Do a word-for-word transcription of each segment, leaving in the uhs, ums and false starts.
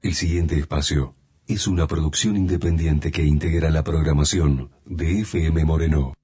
El siguiente espacio es una producción independiente que integra la programación de F M Moreno.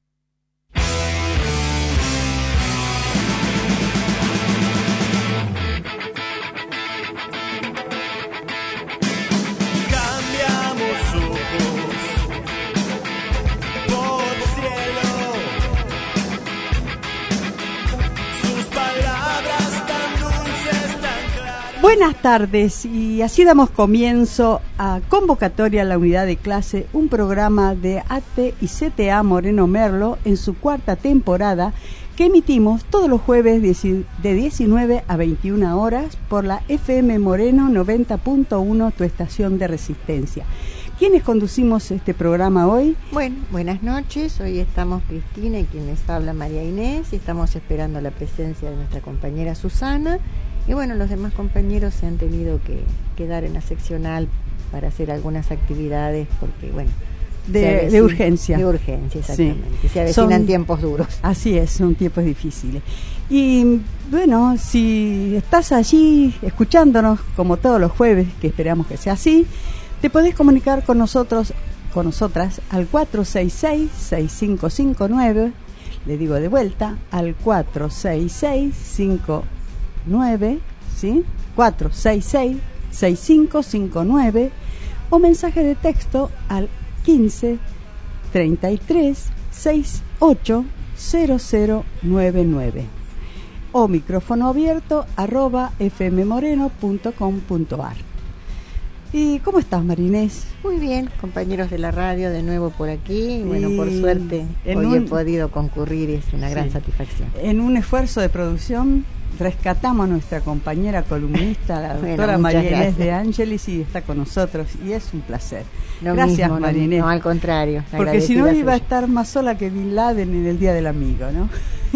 Buenas tardes, y así damos comienzo a Convocatoria a la Unidad de Clase, un programa de A T y C T A Moreno Merlo en su cuarta temporada que emitimos todos los jueves de diecinueve a veintiuna horas por la F M Moreno noventa punto uno, tu estación de resistencia. ¿Quiénes conducimos este programa hoy? Bueno, buenas noches, hoy estamos Cristina y quien les habla María Inés, y estamos esperando la presencia de nuestra compañera Susana. Y bueno, los demás compañeros se han tenido que quedar en la seccional para hacer algunas actividades porque, bueno... De, avecina, de urgencia. De urgencia, exactamente. Sí. Se avecinan son, tiempos duros. Así es, son tiempos difíciles. Y bueno, si estás allí escuchándonos, como todos los jueves, que esperamos que sea así, te podés comunicar con nosotros, con nosotras, al cuatro seis seis, seis cinco cinco nueve, le digo de vuelta, al cuatro seis seis, cinco nueve, ¿sí? cuatro seis seis, seis cinco cinco nueve, o mensaje de texto al quince, treinta y tres, sesenta y ocho, cero cero nueve nueve, o micrófono abierto arroba fmmoreno punto com punto ar. ¿Y cómo estás, Marinés? Muy bien, compañeros de la radio, de nuevo por aquí. Y bueno, por suerte hoy un, he podido concurrir, es una gran sí, satisfacción. En un esfuerzo de producción rescatamos a nuestra compañera columnista, la doctora bueno, María Inés de Ángelis, y está con nosotros, y es un placer. Lo gracias, mismo, María Inés. No, al contrario. Porque si no iba a estar más sola que Bin Laden en el Día del Amigo, ¿no?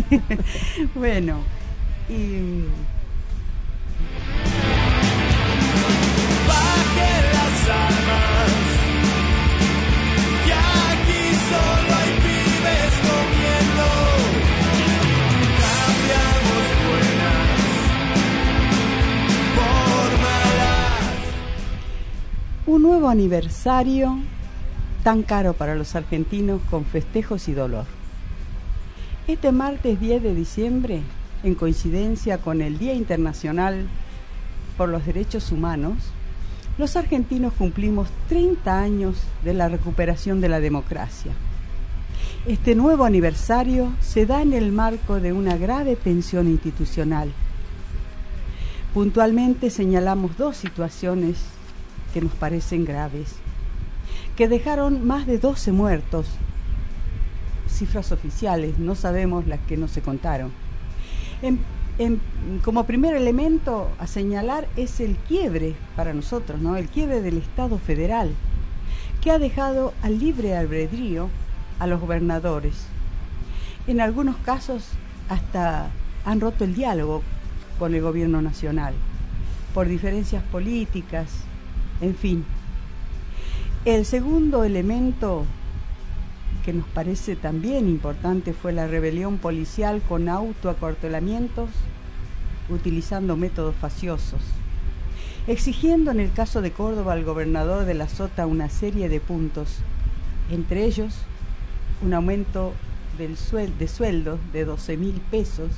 Bueno, y... Bajen las armas, y aquí solo hay pibes comiendo. Cambiamos buenas por malas. Un nuevo aniversario tan caro para los argentinos, con festejos y dolor. Este martes diez de diciembre, en coincidencia con el Día Internacional por los Derechos Humanos, los argentinos cumplimos treinta años de la recuperación de la democracia. Este nuevo aniversario se da en el marco de una grave tensión institucional. Puntualmente señalamos dos situaciones que nos parecen graves, que dejaron más de doce muertos, cifras oficiales, no sabemos las que no se contaron. En, en, como primer elemento a señalar es el quiebre para nosotros, ¿no? El quiebre del Estado federal, que ha dejado al libre albedrío a los gobernadores. En algunos casos hasta han roto el diálogo con el gobierno nacional, por diferencias políticas, en fin. El segundo elemento que nos parece también importante fue la rebelión policial con autoacuartelamientos, utilizando métodos faciosos, exigiendo en el caso de Córdoba al gobernador de la Sota una serie de puntos, entre ellos un aumento del suel- de sueldo de doce mil pesos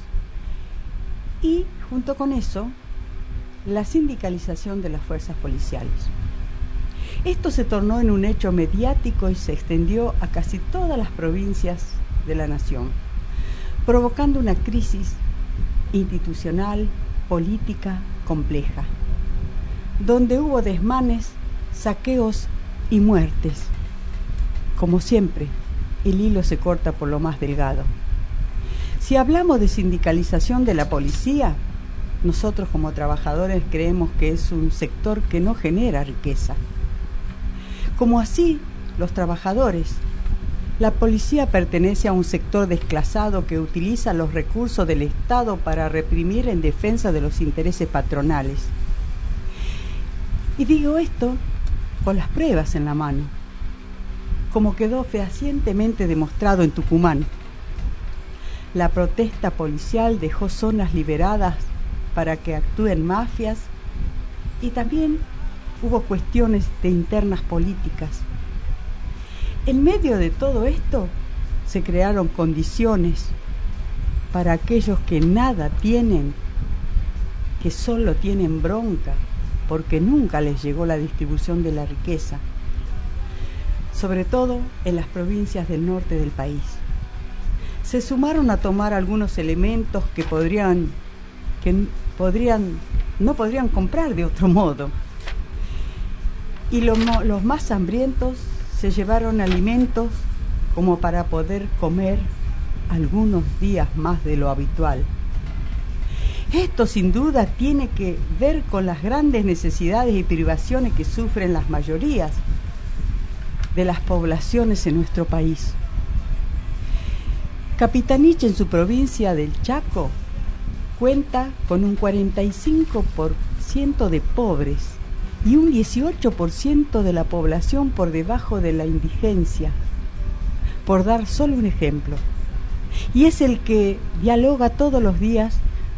y, junto con eso, la sindicalización de las fuerzas policiales. Esto se tornó en un hecho mediático y se extendió a casi todas las provincias de la nación, provocando una crisis institucional, política compleja, donde hubo desmanes, saqueos y muertes. Como siempre, el hilo se corta por lo más delgado. Si hablamos de sindicalización de la policía, nosotros como trabajadores creemos que es un sector que no genera riqueza. Como así, los trabajadores, la policía pertenece a un sector desclasado que utiliza los recursos del Estado para reprimir en defensa de los intereses patronales. Y digo esto con las pruebas en la mano, como quedó fehacientemente demostrado en Tucumán. La protesta policial dejó zonas liberadas para que actúen mafias y también hubo cuestiones de internas políticas. En medio de todo esto se crearon condiciones para aquellos que nada tienen, que solo tienen bronca, porque nunca les llegó la distribución de la riqueza, sobre todo en las provincias del norte del país. Se sumaron a tomar algunos elementos que podrían, que podrían, no podrían comprar de otro modo. Y lo, los más hambrientos se llevaron alimentos como para poder comer algunos días más de lo habitual. Esto sin duda tiene que ver con las grandes necesidades y privaciones que sufren las mayorías de las poblaciones en nuestro país. Capitanich, en su provincia del Chaco, cuenta con un cuarenta y cinco por ciento de pobres y un dieciocho por ciento de la población por debajo de la indigencia, por dar solo un ejemplo. Y es el que dialoga todos los días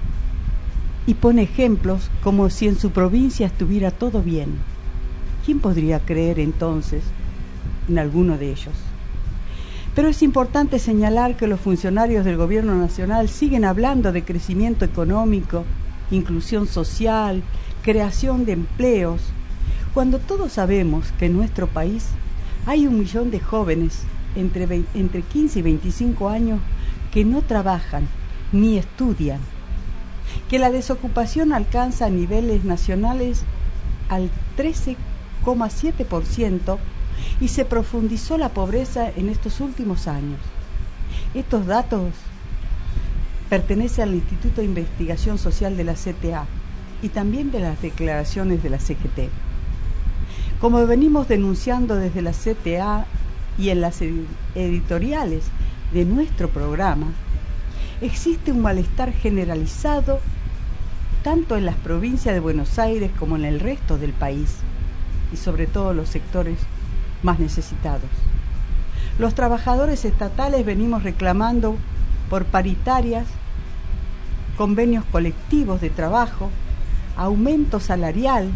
y pone ejemplos como si en su provincia estuviera todo bien. ¿Quién podría creer entonces en alguno de ellos? Pero es importante señalar que los funcionarios del gobierno nacional siguen hablando de crecimiento económico, inclusión social, creación de empleos, cuando todos sabemos que en nuestro país hay un millón de jóvenes entre, entre quince y veinticinco años que no trabajan ni estudian, que la desocupación alcanza a niveles nacionales al trece coma siete por ciento y se profundizó la pobreza en estos últimos años. Estos datos pertenecen al Instituto de Investigación Social de la C T A y también de las declaraciones de la C G T. Como venimos denunciando desde la C T A y en las editoriales de nuestro programa, existe un malestar generalizado tanto en las provincias de Buenos Aires como en el resto del país y sobre todo los sectores más necesitados. Los trabajadores estatales venimos reclamando por paritarias, convenios colectivos de trabajo, aumento salarial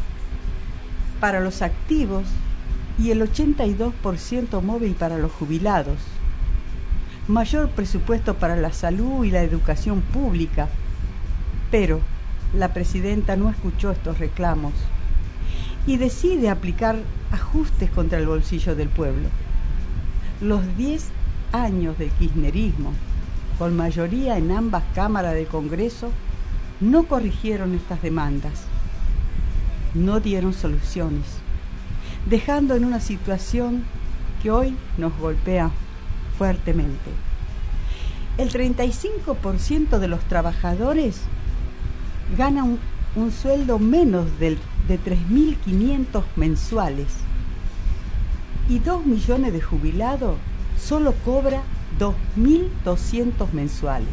para los activos y el ochenta y dos por ciento móvil para los jubilados, mayor presupuesto para la salud y la educación pública, pero la presidenta no escuchó estos reclamos y decide aplicar ajustes contra el bolsillo del pueblo. Los diez años del kirchnerismo, con mayoría en ambas cámaras del Congreso, no corrigieron estas demandas, no dieron soluciones, dejando en una situación que hoy nos golpea fuertemente. El treinta y cinco por ciento de los trabajadores gana un, un sueldo menos del, de tres mil quinientos mensuales y dos millones de jubilados solo cobra dos mil doscientos mensuales.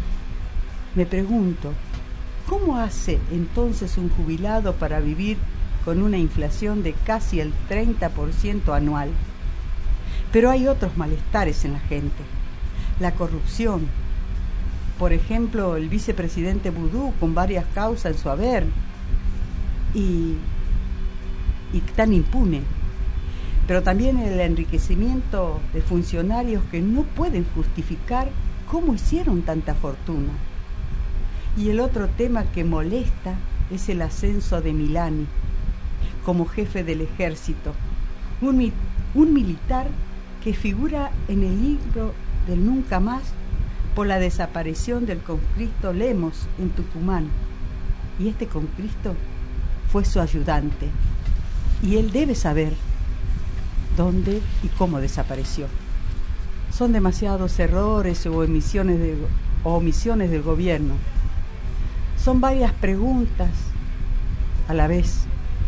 Me pregunto, ¿cómo hace entonces un jubilado para vivir con una inflación de casi el treinta por ciento anual? Pero hay otros malestares en la gente. La corrupción. Por ejemplo, el vicepresidente Vudú con varias causas en su haber y, y tan impune. Pero también el enriquecimiento de funcionarios que no pueden justificar cómo hicieron tanta fortuna. Y el otro tema que molesta es el ascenso de Milani como jefe del ejército, un, un militar que figura en el libro del Nunca Más por la desaparición del conscripto Lemos en Tucumán. Y este conscripto fue su ayudante. Y él debe saber dónde y cómo desapareció. Son demasiados errores o omisiones, de, o omisiones del gobierno. Son varias preguntas a la vez.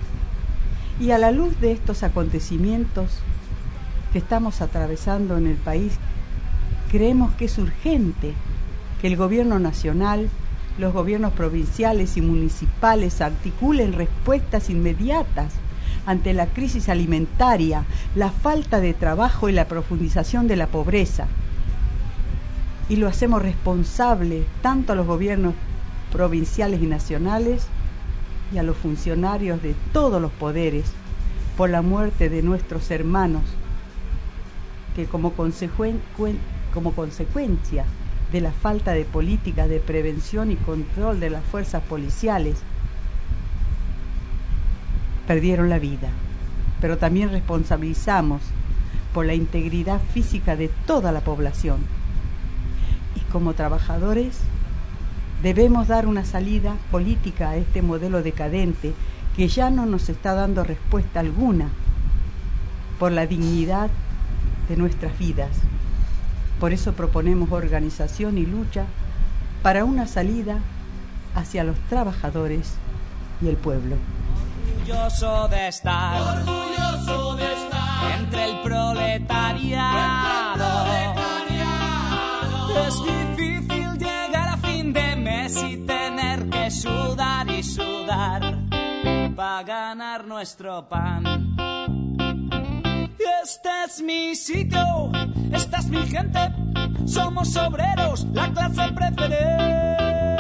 Y a la luz de estos acontecimientos que estamos atravesando en el país, creemos que es urgente que el gobierno nacional, los gobiernos provinciales y municipales articulen respuestas inmediatas ante la crisis alimentaria, la falta de trabajo y la profundización de la pobreza. Y lo hacemos responsable tanto a los gobiernos provinciales y nacionales y a los funcionarios de todos los poderes por la muerte de nuestros hermanos, que como, consecuen- como consecuencia de la falta de política de prevención y control de las fuerzas policiales, perdieron la vida. Pero también responsabilizamos por la integridad física de toda la población. Y como trabajadores debemos dar una salida política a este modelo decadente que ya no nos está dando respuesta alguna por la dignidad de nuestras vidas. Por eso proponemos organización y lucha para una salida hacia los trabajadores y el pueblo. Orgulloso de estar, Orgulloso de estar entre el proletariado. Es difícil llegar a fin de mes y tener que sudar y sudar para ganar nuestro pan. Este es mi sitio, esta es mi gente, somos obreros, la clase preferente.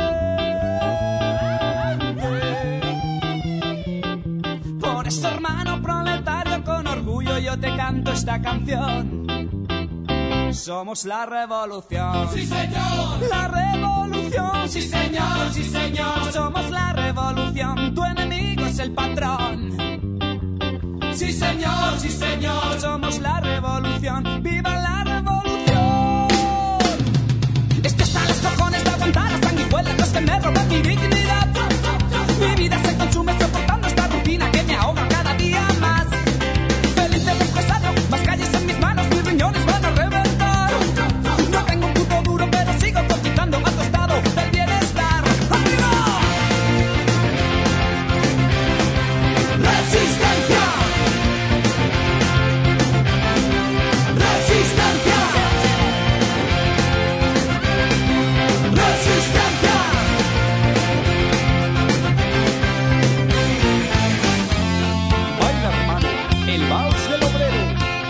Por eso, hermano proletario, con orgullo yo te canto esta canción. Somos la revolución. Sí, señor. La revolución. Sí, señor, sí, señor. Somos la revolución. Tu enemigo es el patrón. Sí, señor, sí, señor. Somos la revolución. ¡Viva la revolución! Esto está a los cojones de aguantar las sanguijuelas, los que me roban mi dignidad. Mi vida se consume soportando esta rutina que me ahoga cada día más. Feliz de empresario, más calles en mis manos, mis riñones van a reventar. No tengo un puto duro, pero sigo cotizando a tu estado del bienestar. ¡Arriba! ¡Resistencia! ¡Resistencia! ¡Resistencia! Baila, hermano, el vals del obrero.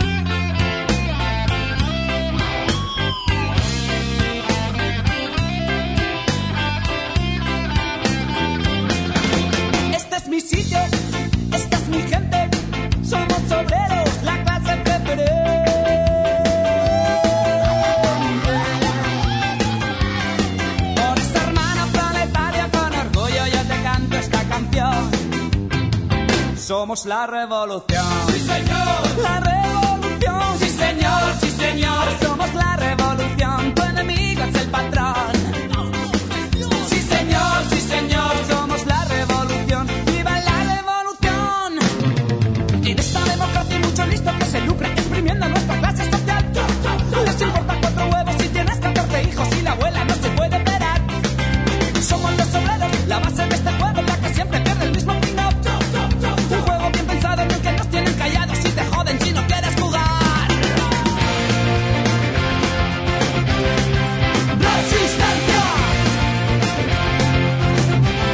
Este es mi sitio, esta es mi gente, somos obreros, la clase preferente. Por esta hermana proletaria, con orgullo yo te canto esta canción. Somos la revolución. ¡Sí, señor! La revolución. ¡Sí, señor, sí, señor! Somos la revolución. Tu enemigo es el patrón. ¡Sí, señor, sí, señor! Somos la revolución. ¡Viva la revolución! En esta democracia hay mucho listo que se lucra exprimiendo nuestra clase social. Les importa cuatro huevos si tienes catorce hijos y la abuela no se puede esperar. Somos los obreros, la base de este juego, la que siempre pierde el mismo final. Un juego bien pensado en el que nos tienen callados y te joden si no quieres jugar. ¡Resistencia!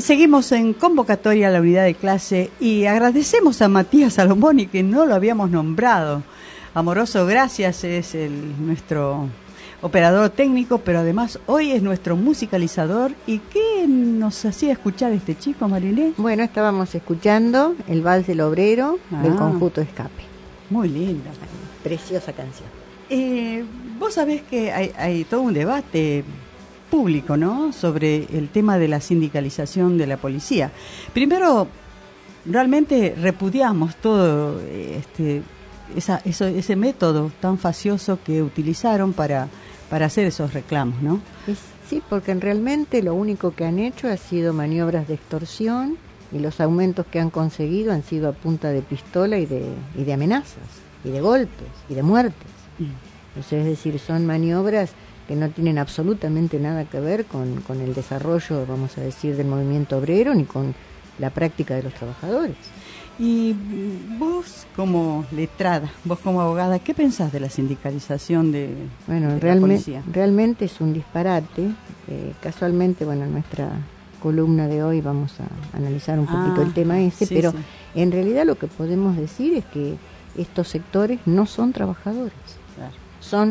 seguimos en convocatoria a la unidad de clase y agradecemos a Matías Salomoni, que no lo habíamos nombrado. Amoroso, gracias, es el, nuestro operador técnico, pero además hoy es nuestro musicalizador. ¿Y qué nos hacía escuchar este chico, Marilé? Bueno, estábamos escuchando el Vals del Obrero Ah. del conjunto Escape. Muy linda. Preciosa canción. Eh, vos sabés que hay, hay todo un debate público, ¿no?, sobre el tema de la sindicalización de la policía. Primero, realmente repudiamos todo este, esa, eso, ese método tan facioso que utilizaron para, para hacer esos reclamos, ¿no? Es- sí, porque realmente lo único que han hecho ha sido maniobras de extorsión y los aumentos que han conseguido han sido a punta de pistola y de, y de amenazas, y de golpes, y de muertes. O sea, es decir, son maniobras que no tienen absolutamente nada que ver con, con el desarrollo, vamos a decir, del movimiento obrero, ni con la práctica de los trabajadores. Y vos como letrada, vos como abogada, ¿qué pensás de la sindicalización de, Bueno, de la realme- policía? realmente es un disparate. Eh, casualmente, bueno, en nuestra columna de hoy vamos a analizar un poquito Ah, el tema ese, sí, pero sí. en realidad lo que podemos decir es que estos sectores no son trabajadores, Claro. son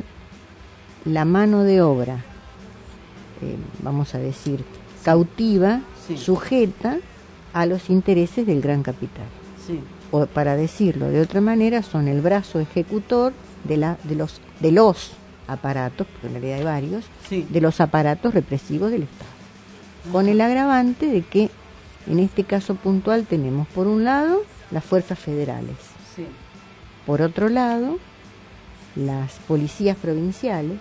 la mano de obra, eh, vamos a decir, cautiva, Sí. sujeta a los intereses del gran capital. Sí. O para decirlo de otra manera, son el brazo ejecutor de, la, de, los, de los aparatos, porque en realidad hay varios, Sí. de los aparatos represivos del Estado. Con el agravante de que en este caso puntual tenemos por un lado las fuerzas federales, Sí. por otro lado las policías provinciales,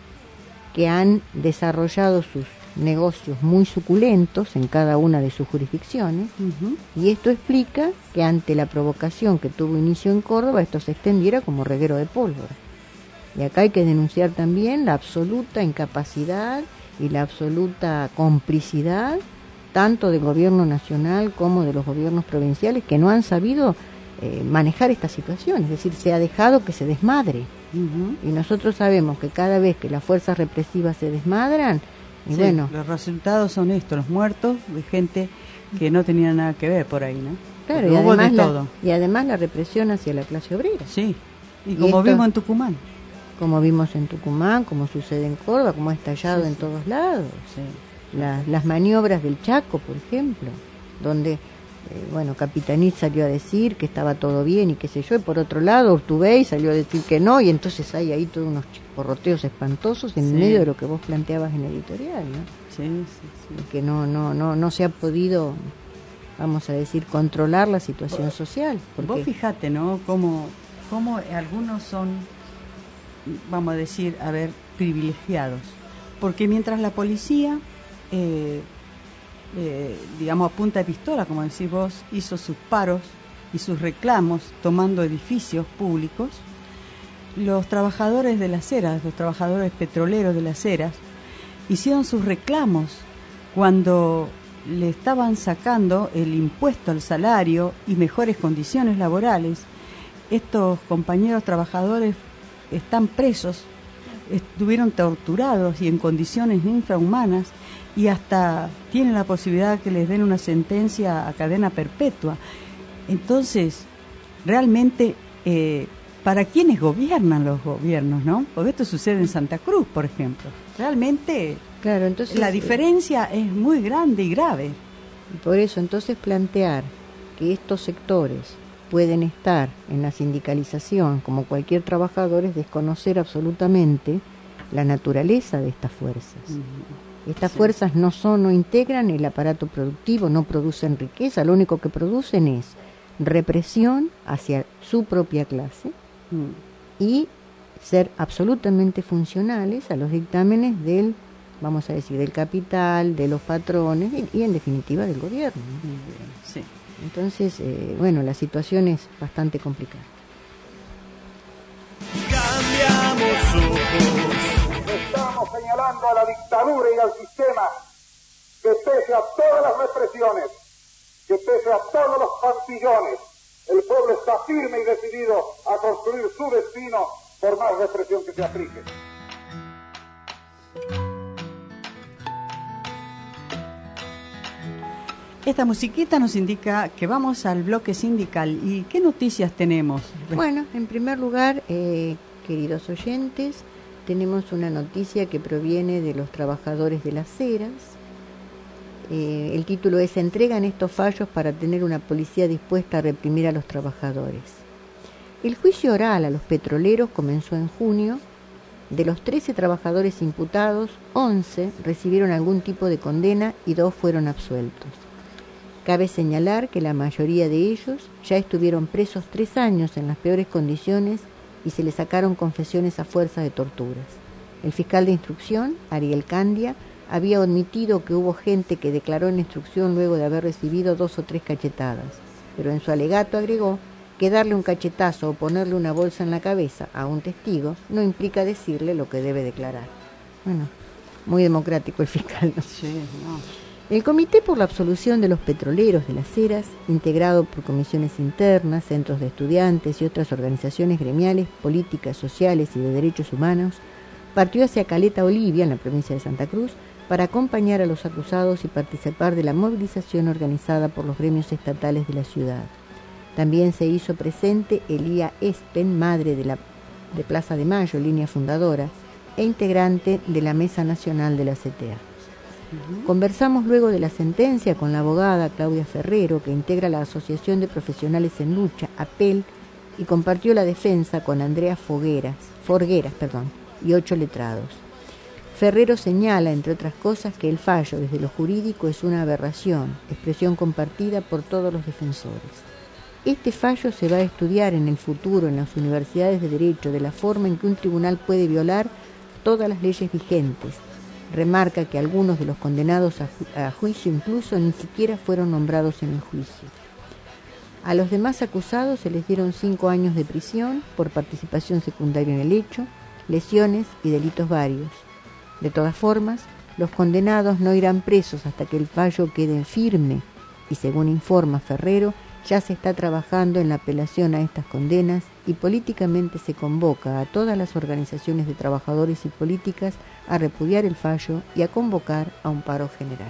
que han desarrollado sus negocios muy suculentos en cada una de sus jurisdicciones, Ujú. y esto explica que ante la provocación que tuvo inicio en Córdoba, esto se extendiera como reguero de pólvora. Y acá hay que denunciar también la absoluta incapacidad y la absoluta complicidad tanto del gobierno nacional como de los gobiernos provinciales, que no han sabido eh, manejar esta situación, es decir, se ha dejado que se desmadre. Ujú. Y nosotros sabemos que cada vez que las fuerzas represivas se desmadran, y Sí, bueno, los resultados son estos, los muertos de gente que no tenía nada que ver por ahí, ¿no? claro, Porque y hubo de además, la, todo. y además la represión hacia la clase obrera, Sí, y Y como esto- vimos en Tucumán. como vimos en Tucumán, como sucede en Córdoba, como ha estallado Sí, en sí. todos lados. Sí. La- las maniobras del Chaco, por ejemplo, donde, eh, bueno, Capitanich salió a decir que estaba todo bien y qué sé yo, y por otro lado Urtubey salió a decir que no, y entonces hay ahí todos unos chisporroteos espantosos en Sí. medio de lo que vos planteabas en el editorial, ¿no? Sí, sí, sí. Que no, no, no, no se ha podido, vamos a decir, controlar la situación social. Vos Porque, fijate, ¿no? Cómo, cómo algunos son, vamos a decir, a ver, privilegiados. Porque mientras la policía, eh, eh, digamos, a punta de pistola, como decís vos, hizo sus paros y sus reclamos tomando edificios públicos, los trabajadores de las eras, los trabajadores petroleros de las eras, hicieron sus reclamos cuando le estaban sacando el impuesto al salario y mejores condiciones laborales. Estos compañeros trabajadores están presos, estuvieron torturados y en condiciones infrahumanas, y hasta tienen la posibilidad que les den una sentencia a cadena perpetua. Entonces, realmente, eh, ¿para quiénes gobiernan los gobiernos, no? Porque esto sucede en Santa Cruz, por ejemplo. Realmente claro, entonces la eh, diferencia es muy grande y grave. por eso, entonces, plantear que estos sectores pueden estar en la sindicalización como cualquier trabajador es desconocer absolutamente la naturaleza de estas fuerzas. Estas Sí. fuerzas no son, no integran el aparato productivo, no producen riqueza, lo único que producen es represión hacia su propia clase Mm. y ser absolutamente funcionales a los dictámenes del, vamos a decir, del capital, de los patrones y, y en definitiva del gobierno, ¿no? Muy bien, sí. Entonces, eh, bueno, la situación es bastante complicada. Cambiamos ojos. Estamos señalando a la dictadura y al sistema que pese a todas las represiones, que pese a todos los pantillones, el pueblo está firme y decidido a construir su destino por más represión que se aplique. Esta musiquita nos indica que vamos al bloque sindical. ¿Y qué noticias tenemos? Bueno, en primer lugar, eh, queridos oyentes, tenemos una noticia que proviene de los trabajadores de las ceras. Eh, el título es: entregan estos fallos para tener una policía dispuesta a reprimir a los trabajadores. El juicio oral a los petroleros comenzó en junio. De los trece trabajadores imputados, once recibieron algún tipo de condena y dos fueron absueltos. Cabe señalar que la mayoría de ellos ya estuvieron presos tres años en las peores condiciones y se les sacaron confesiones a fuerza de torturas. El fiscal de instrucción, Ariel Candia, había admitido que hubo gente que declaró en instrucción luego de haber recibido dos o tres cachetadas, pero en su alegato agregó que darle un cachetazo o ponerle una bolsa en la cabeza a un testigo no implica decirle lo que debe declarar. Bueno, muy democrático el fiscal, ¿no? Sí, no. El Comité por la Absolución de los Petroleros de las Heras, integrado por comisiones internas, centros de estudiantes y otras organizaciones gremiales, políticas, sociales y de derechos humanos, partió hacia Caleta Olivia, en la provincia de Santa Cruz, para acompañar a los acusados y participar de la movilización organizada por los gremios estatales de la ciudad. También se hizo presente Elía Espen, madre de, la, de Plaza de Mayo, línea fundadora, e integrante de la Mesa Nacional de la C T A. Uh-huh. Conversamos luego de la sentencia con la abogada Claudia Ferrero, que integra la Asociación de Profesionales en Lucha, APEL, y compartió la defensa con Andrea Fogueras, Forgueras perdón, y ocho letrados. Ferrero señala, entre otras cosas, que el fallo desde lo jurídico es una aberración, expresión compartida por todos los defensores. Este fallo se va a estudiar en el futuro en las universidades de Derecho de la forma en que un tribunal puede violar todas las leyes vigentes. Remarca que algunos de los condenados a, ju- a juicio incluso ni siquiera fueron nombrados en el juicio. A los demás acusados se les dieron cinco años de prisión por participación secundaria en el hecho, lesiones y delitos varios. De todas formas, los condenados no irán presos hasta que el fallo quede firme y, según informa Ferrero, ya se está trabajando en la apelación a estas condenas y políticamente se convoca a todas las organizaciones de trabajadores y políticas a repudiar el fallo y a convocar a un paro general.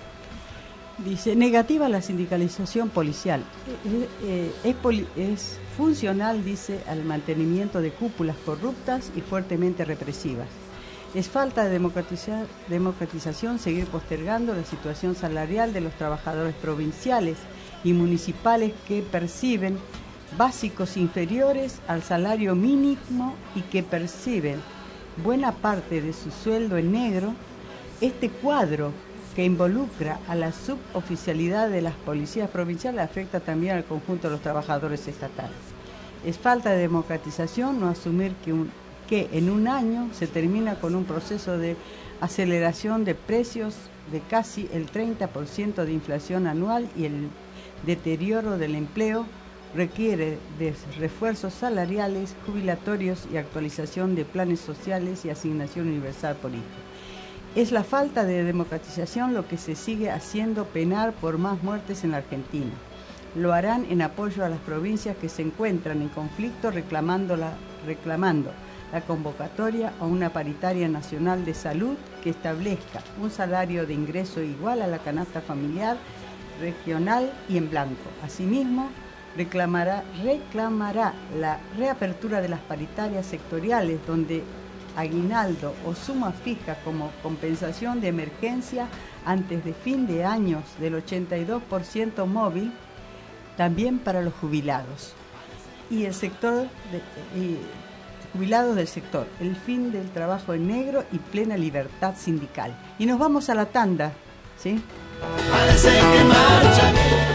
Dice, negativa la sindicalización policial. Eh, eh, es, poli- es funcional, dice, al mantenimiento de cúpulas corruptas y fuertemente represivas. Es falta de democratizar, democratización seguir postergando la situación salarial de los trabajadores provinciales y municipales que perciben básicos inferiores al salario mínimo y que perciben buena parte de su sueldo en negro. Este cuadro que involucra a la suboficialidad de las policías provinciales afecta también al conjunto de los trabajadores estatales. Es falta de democratización no asumir que, un, que en un año se termina con un proceso de aceleración de precios de casi el treinta por ciento de inflación anual y el deterioro del empleo requiere de refuerzos salariales, jubilatorios y actualización de planes sociales y asignación universal por hijo. Es la falta de democratización lo que se sigue haciendo penar por más muertes en la Argentina. Lo harán en apoyo a las provincias que se encuentran en conflicto reclamando la, reclamando la convocatoria a una paritaria nacional de salud que establezca un salario de ingreso igual a la canasta familiar regional y en blanco. Asimismo, reclamará, reclamará la reapertura de las paritarias sectoriales donde aguinaldo o suma fija como compensación de emergencia antes de fin de años del ochenta y dos por ciento móvil, también para los jubilados y el sector de, y jubilados del sector, el fin del trabajo en negro y plena libertad sindical. Y nos vamos a la tanda, ¿sí? Parece que marcha.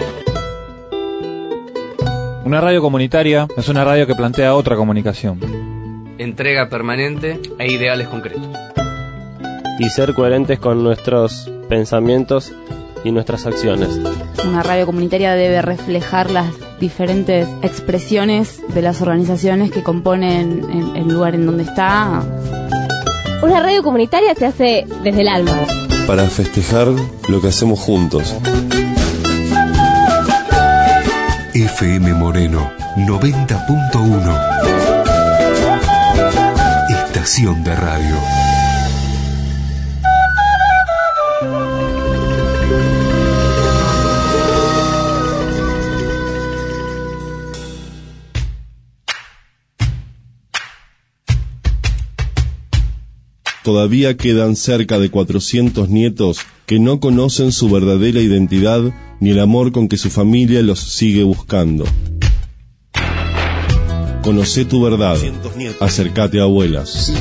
Una radio comunitaria es una radio que plantea otra comunicación. Entrega permanente e ideales concretos. Y ser coherentes con nuestros pensamientos y nuestras acciones. Una radio comunitaria debe reflejar las diferentes expresiones de las organizaciones que componen el, el lugar en donde está. Una radio comunitaria se hace desde el alma. Para festejar lo que hacemos juntos. F M Moreno noventa punto uno. Estación de radio. Todavía quedan cerca de cuatrocientos nietos que no conocen su verdadera identidad ni el amor con que su familia los sigue buscando. Conocé tu verdad. Acércate a Abuelas.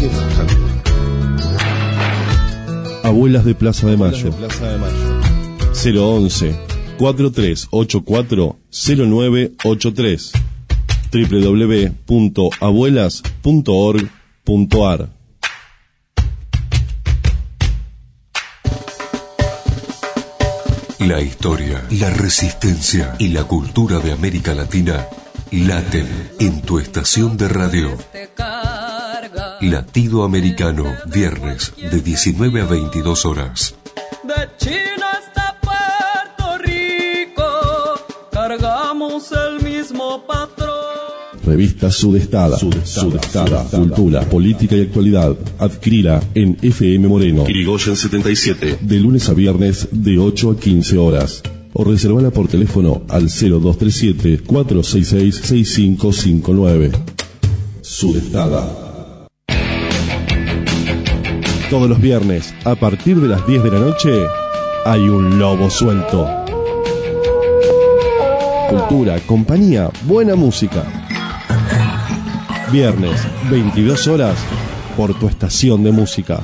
Abuelas de Plaza de Mayo. cero once, cuatro tres ocho cuatro, cero nueve ocho tres. doble u doble u doble u punto abuelas punto org punto a r. La historia, la resistencia y la cultura de América Latina laten en tu estación de radio. Latido Americano, viernes de diecinueve a veintidós horas. De China hasta Puerto Rico, cargamos el mismo patrón. Revista Sudestada. Sudestada. Sudestada. Cultura, política y actualidad. Adquirila en F M Moreno. Irigoyen setenta y siete. De lunes a viernes de ocho a quince horas. O reservala por teléfono al cero dos tres siete, cuatro seis seis, seis cinco cinco nueve. Sudestada. Todos los viernes, a partir de las diez de la noche, hay un lobo suelto. Cultura, compañía, buena música. Viernes, veintidós horas, por tu estación de música.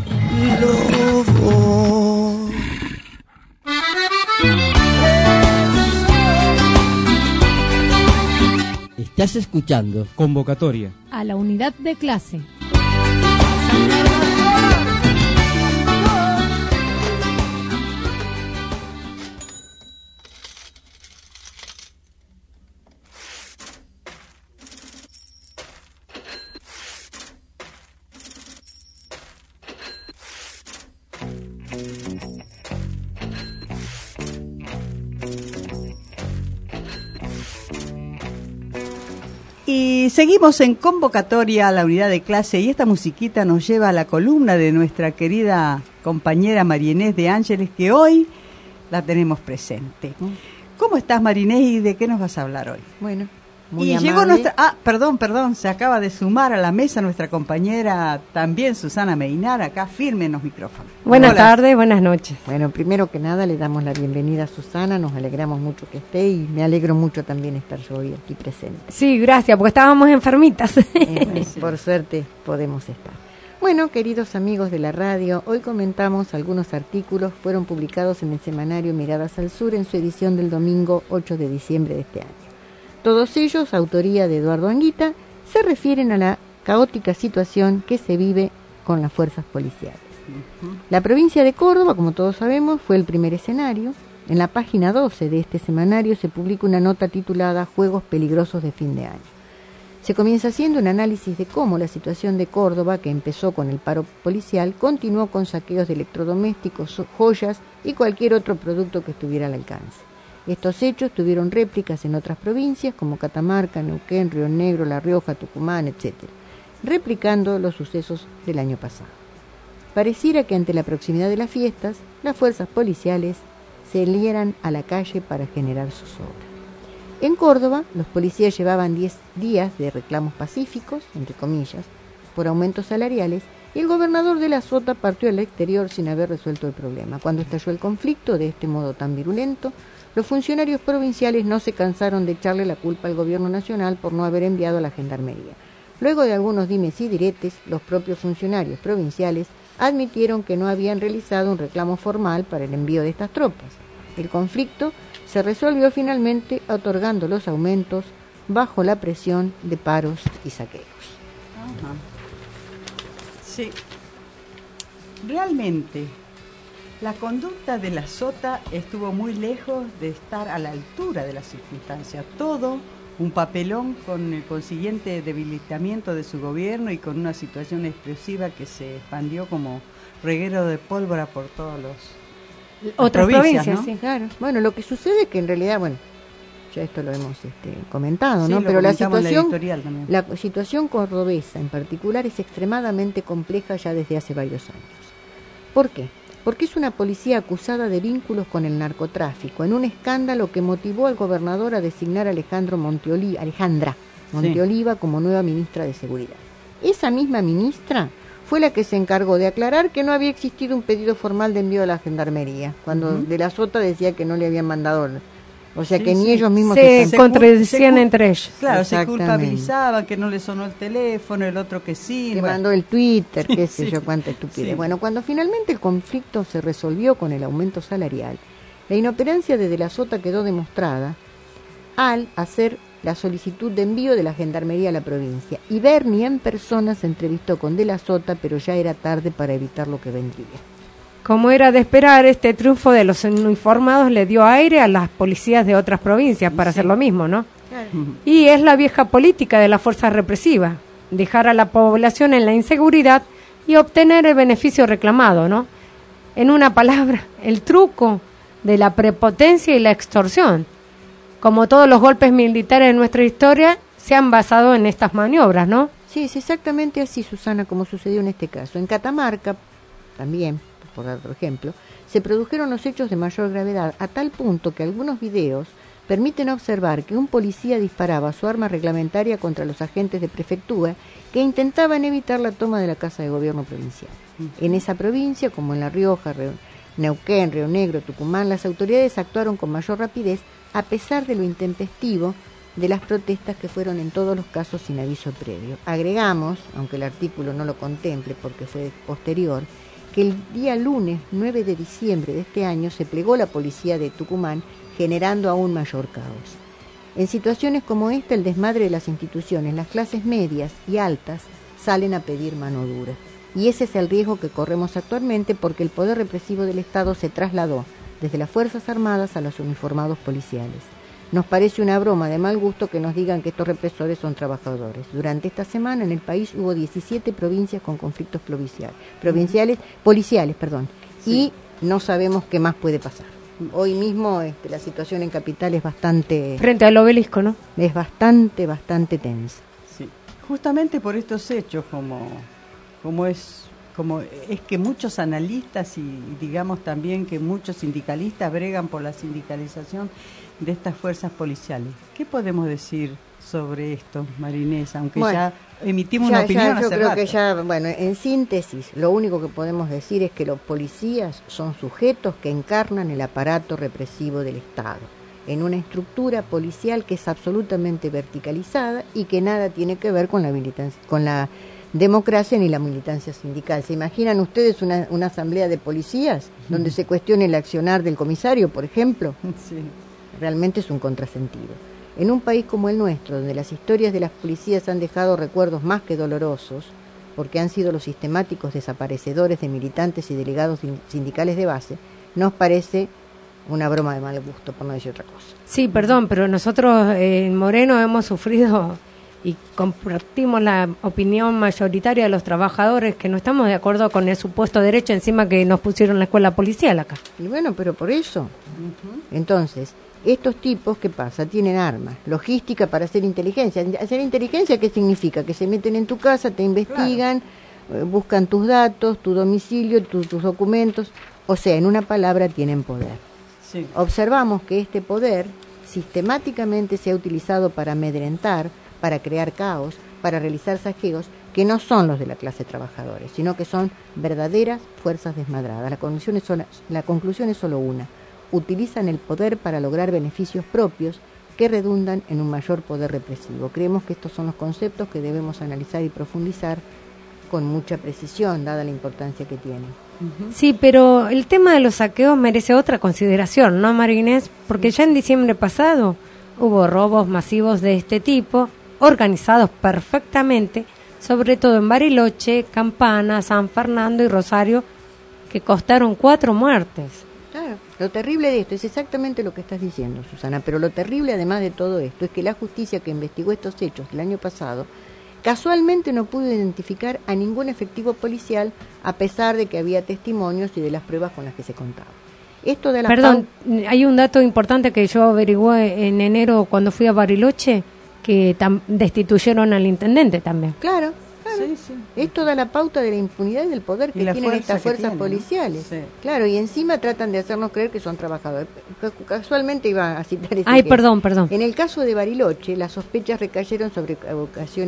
Estás escuchando Convocatoria a la unidad de clase. Y seguimos en Convocatoria a la unidad de clase y esta musiquita nos lleva a la columna de nuestra querida compañera María Inés de Ángeles, que hoy la tenemos presente. ¿Cómo estás, María Inés, y de qué nos vas a hablar hoy? Bueno, muy y amable. llegó nuestra... Ah, perdón, perdón, se acaba de sumar a la mesa nuestra compañera también, Susana Meinar, acá firme en los micrófonos. Buenas Hola. tardes, buenas noches. Bueno, primero que nada le damos la bienvenida a Susana, nos alegramos mucho que esté y me alegro mucho también estar yo hoy aquí presente. Sí, gracias, porque estábamos enfermitas. Eh, por suerte podemos estar. Bueno, queridos amigos de la radio, hoy comentamos algunos artículos, fueron publicados en el semanario Miradas al Sur en su edición del domingo ocho de diciembre de este año. Todos ellos, autoría de Eduardo Anguita, se refieren a la caótica situación que se vive con las fuerzas policiales. Uh-huh. La provincia de Córdoba, como todos sabemos, fue el primer escenario. En la página doce de este semanario se publica una nota titulada Juegos peligrosos de fin de año. Se comienza haciendo un análisis de cómo la situación de Córdoba, que empezó con el paro policial, continuó con saqueos de electrodomésticos, joyas y cualquier otro producto que estuviera al alcance. Estos hechos tuvieron réplicas en otras provincias como Catamarca, Neuquén, Río Negro, La Rioja, Tucumán, etcétera, replicando los sucesos del año pasado. Pareciera que ante la proximidad de las fiestas, las fuerzas policiales se salieran a la calle para generar zozobra. En Córdoba, los policías llevaban diez días de reclamos pacíficos, entre comillas, por aumentos salariales, y el gobernador de la Sota partió al exterior sin haber resuelto el problema. Cuando estalló el conflicto de este modo tan virulento, los funcionarios provinciales no se cansaron de echarle la culpa al gobierno nacional por no haber enviado a la gendarmería. Luego de algunos dimes y diretes, los propios funcionarios provinciales admitieron que no habían realizado un reclamo formal para el envío de estas tropas. El conflicto se resolvió finalmente otorgando los aumentos bajo la presión de paros y saqueos. Ajá. Sí. Realmente, la conducta de la Sota estuvo muy lejos de estar a la altura de las circunstancias. Todo un papelón con el consiguiente debilitamiento de su gobierno y con una situación explosiva que se expandió como reguero de pólvora por todos los otras provincias, provincias, ¿no? Sí, claro. Bueno, lo que sucede es que en realidad, bueno, ya esto lo hemos este, comentado, sí, ¿no? Pero la situación, la, la situación cordobesa en particular es extremadamente compleja ya desde hace varios años. ¿Por qué? Porque es una policía acusada de vínculos con el narcotráfico, en un escándalo que motivó al gobernador a designar a Alejandro Monteoliva, Alejandra Monteoliva sí. como nueva ministra de Seguridad. Esa misma ministra fue la que se encargó de aclarar que no había existido un pedido formal de envío a la gendarmería, cuando uh-huh. de la Sota decía que no le habían mandado, o sea sí, que sí. ni ellos mismos se, se contradecían se, entre ellos. Claro, se culpabilizaban, que no le sonó el teléfono, el otro que sí. Que bueno. mandó el Twitter, qué sé sí. yo, cuánta estupidez. Sí. Bueno, cuando finalmente el conflicto se resolvió con el aumento salarial, la inoperancia de De la Sota quedó demostrada al hacer la solicitud de envío de la gendarmería a la provincia. Y Berni en persona se entrevistó con De la Sota, pero ya era tarde para evitar lo que vendría. Como era de esperar, este triunfo de los uniformados le dio aire a las policías de otras provincias para sí. hacer lo mismo, ¿no? Claro. Y es la vieja política de la fuerza represiva, dejar a la población en la inseguridad y obtener el beneficio reclamado, ¿no? En una palabra, el truco de la prepotencia y la extorsión. Como todos los golpes militares de nuestra historia, se han basado en estas maniobras, ¿no? Sí, es exactamente así, Susana, como sucedió en este caso. En Catamarca, también, por dar otro ejemplo, se produjeron los hechos de mayor gravedad, a tal punto que algunos videos permiten observar que un policía disparaba su arma reglamentaria contra los agentes de prefectura que intentaban evitar la toma de la Casa de Gobierno provincial. En esa provincia, como en La Rioja, Neuquén, Río Negro, Tucumán, las autoridades actuaron con mayor rapidez a pesar de lo intempestivo de las protestas que fueron en todos los casos sin aviso previo. Agregamos, aunque el artículo no lo contemple porque fue posterior, que el día lunes nueve de diciembre de este año se plegó la policía de Tucumán, generando aún mayor caos. En situaciones como esta, el desmadre de las instituciones, las clases medias y altas salen a pedir mano dura. Y ese es el riesgo que corremos actualmente porque el poder represivo del Estado se trasladó desde las Fuerzas Armadas a los uniformados policiales. Nos parece una broma de mal gusto que nos digan que estos represores son trabajadores. Durante esta semana en el país hubo diecisiete provincias con conflictos provinciales, provinciales policiales, perdón, sí. y no sabemos qué más puede pasar. Hoy mismo este, la situación en Capital es bastante... Frente al obelisco, ¿no? Es bastante, bastante tensa. Sí, justamente por estos hechos, como, como es... como es que muchos analistas y digamos también que muchos sindicalistas bregan por la sindicalización de estas fuerzas policiales. ¿Qué podemos decir sobre esto, Marinés? Aunque bueno, ya emitimos ya, una opinión ya, yo hace creo rato. que ya, bueno, en síntesis, lo único que podemos decir es que los policías son sujetos que encarnan el aparato represivo del Estado, en una estructura policial que es absolutamente verticalizada y que nada tiene que ver con la militancia, con la democracia ni la militancia sindical. ¿Se imaginan ustedes una, una asamblea de policías donde se cuestione el accionar del comisario, por ejemplo? Sí. Realmente es un contrasentido. En un país como el nuestro, donde las historias de las policías han dejado recuerdos más que dolorosos, porque han sido los sistemáticos desaparecedores de militantes y delegados sindicales de base, nos parece una broma de mal gusto, por no decir otra cosa. Sí, perdón, pero nosotros eh, en Moreno hemos sufrido y compartimos la opinión mayoritaria de los trabajadores que no estamos de acuerdo con el supuesto derecho encima que nos pusieron la escuela policial acá. Y bueno, pero por eso. Uh-huh. Entonces, estos tipos, ¿qué pasa? Tienen armas, logística para hacer inteligencia. ¿Hacer inteligencia qué significa? Que se meten en tu casa, te investigan, claro. eh, buscan tus datos, tu domicilio, tu, tus documentos. O sea, en una palabra, tienen poder. Sí. Observamos que este poder sistemáticamente se ha utilizado para amedrentar, para crear caos, para realizar saqueos que no son los de la clase trabajadores, sino que son verdaderas fuerzas desmadradas. La conclusión es sola, la conclusión es solo una. Utilizan el poder para lograr beneficios propios que redundan en un mayor poder represivo. Creemos que estos son los conceptos que debemos analizar y profundizar con mucha precisión, dada la importancia que tienen. Uh-huh. Sí, pero el tema de los saqueos merece otra consideración, ¿no, María Inés? Porque ya en diciembre pasado hubo robos masivos de este tipo, organizados perfectamente, sobre todo en Bariloche, Campana, San Fernando y Rosario, que costaron cuatro muertes. Claro, lo terrible de esto es exactamente lo que estás diciendo, Susana, pero lo terrible además de todo esto es que la justicia que investigó estos hechos el año pasado casualmente no pudo identificar a ningún efectivo policial a pesar de que había testimonios y de las pruebas con las que se contaba. Esto de la Perdón, pau- hay un dato importante que yo averigué en enero cuando fui a Bariloche, que tam- destituyeron al intendente también. Claro, claro. Sí, sí. Esto da la pauta de la impunidad y del poder que tienen estas fuerzas tienen, policiales. ¿No? Sí. Claro, y encima tratan de hacernos creer que son trabajadores. Casualmente iba a citar ese Ay, ejemplo. perdón, perdón. En el caso de Bariloche, las sospechas recayeron sobre ocasiones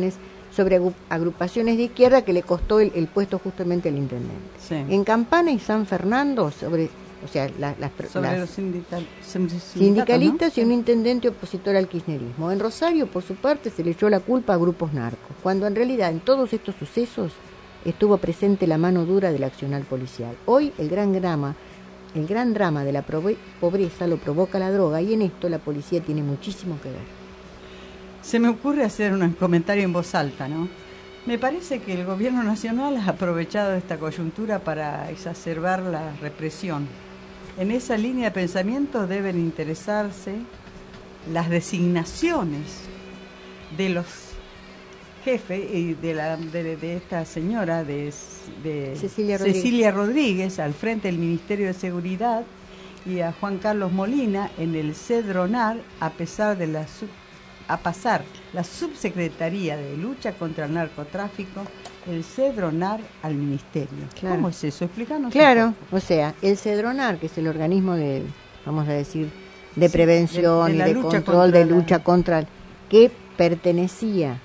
sobre agrupaciones de izquierda que le costó el, el puesto justamente al intendente. Sí. En Campana y San Fernando, sobre, o sea, la, las, sobre las los sindical, sindicalistas, ¿no? Y un sí. intendente opositor al kirchnerismo. En Rosario, por su parte, se le echó la culpa a grupos narcos, cuando en realidad en todos estos sucesos estuvo presente la mano dura del accionar policial. Hoy el gran drama, el gran drama de la pobreza lo provoca la droga, y en esto la policía tiene muchísimo que ver. Se me ocurre hacer un comentario en voz alta, ¿no? Me parece que el gobierno nacional ha aprovechado esta coyuntura para exacerbar la represión. En esa línea de pensamiento deben interesarse las designaciones de los jefes y de, la, de, de esta señora, de, de Cecilia Rodríguez. Cecilia Rodríguez, al frente del Ministerio de Seguridad, y a Juan Carlos Molina en el CEDRONAR, a pesar de la sub a pasar la Subsecretaría de Lucha contra el Narcotráfico, el CEDRONAR, al Ministerio. Claro. ¿Cómo es eso? Explícanos. Claro, o sea, el CEDRONAR, que es el organismo de, vamos a decir, de sí, prevención de, de y de control de lucha la... contra, que pertenecía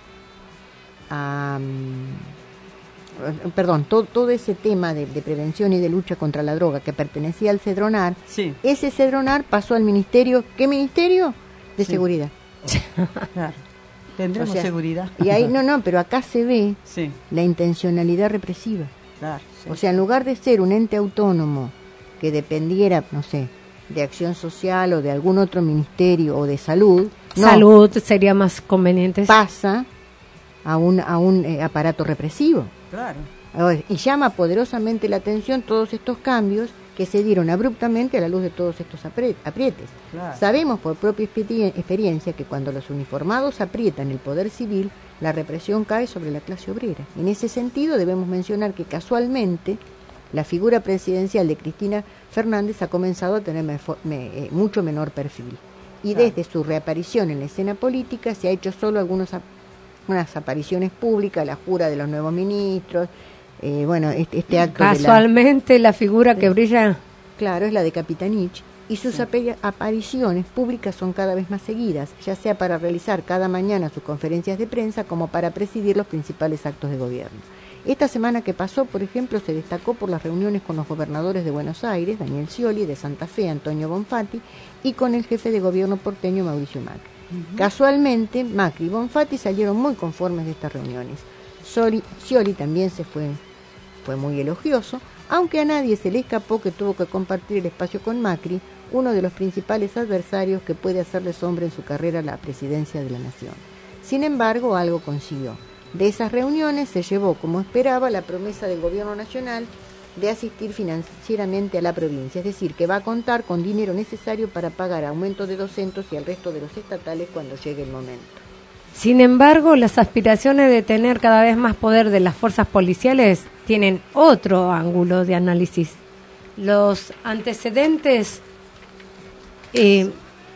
a, um, perdón, todo, todo ese tema de, de prevención y de lucha contra la droga que pertenecía al CEDRONAR, sí. Ese CEDRONAR pasó al Ministerio, ¿qué ministerio? De sí. Seguridad. Claro. Tendremos o sea, seguridad. Y ahí no, no, pero acá se ve sí. la intencionalidad represiva. Claro, sí. O sea, en lugar de ser un ente autónomo que dependiera, no sé, de acción social o de algún otro ministerio o de salud, no, salud sería más conveniente. Pasa a un a un eh, aparato represivo. Claro. Y llama poderosamente la atención todos estos cambios que se dieron abruptamente a la luz de todos estos aprietes. Claro. Sabemos por propia experiencia que cuando los uniformados aprietan el poder civil, la represión cae sobre la clase obrera. En ese sentido debemos mencionar que casualmente la figura presidencial de Cristina Fernández ha comenzado a tener mefo- me, eh, mucho menor perfil. Y claro. Desde su reaparición en la escena política se ha hecho solo algunas unas apariciones públicas, la jura de los nuevos ministros, Eh, bueno, este, este acto casualmente la, la figura que brilla, claro, es la de Capitanich, y sus sí. apariciones públicas son cada vez más seguidas, ya sea para realizar cada mañana sus conferencias de prensa como para presidir los principales actos de gobierno. Esta semana que pasó, por ejemplo, se destacó por las reuniones con los gobernadores de Buenos Aires, Daniel Scioli, de Santa Fe, Antonio Bonfatti, y con el jefe de gobierno porteño, Mauricio Macri. Uh-huh. Casualmente, Macri y Bonfatti salieron muy conformes de estas reuniones. Scioli, Scioli también se fue Fue muy elogioso, aunque a nadie se le escapó que tuvo que compartir el espacio con Macri, uno de los principales adversarios que puede hacerle sombra en su carrera a la presidencia de la nación. Sin embargo, algo consiguió. De esas reuniones se llevó, como esperaba, la promesa del gobierno nacional de asistir financieramente a la provincia, es decir, que va a contar con dinero necesario para pagar aumento de docentes y al resto de los estatales cuando llegue el momento. Sin embargo, las aspiraciones de tener cada vez más poder de las fuerzas policiales tienen otro ángulo de análisis. Los antecedentes... Eh,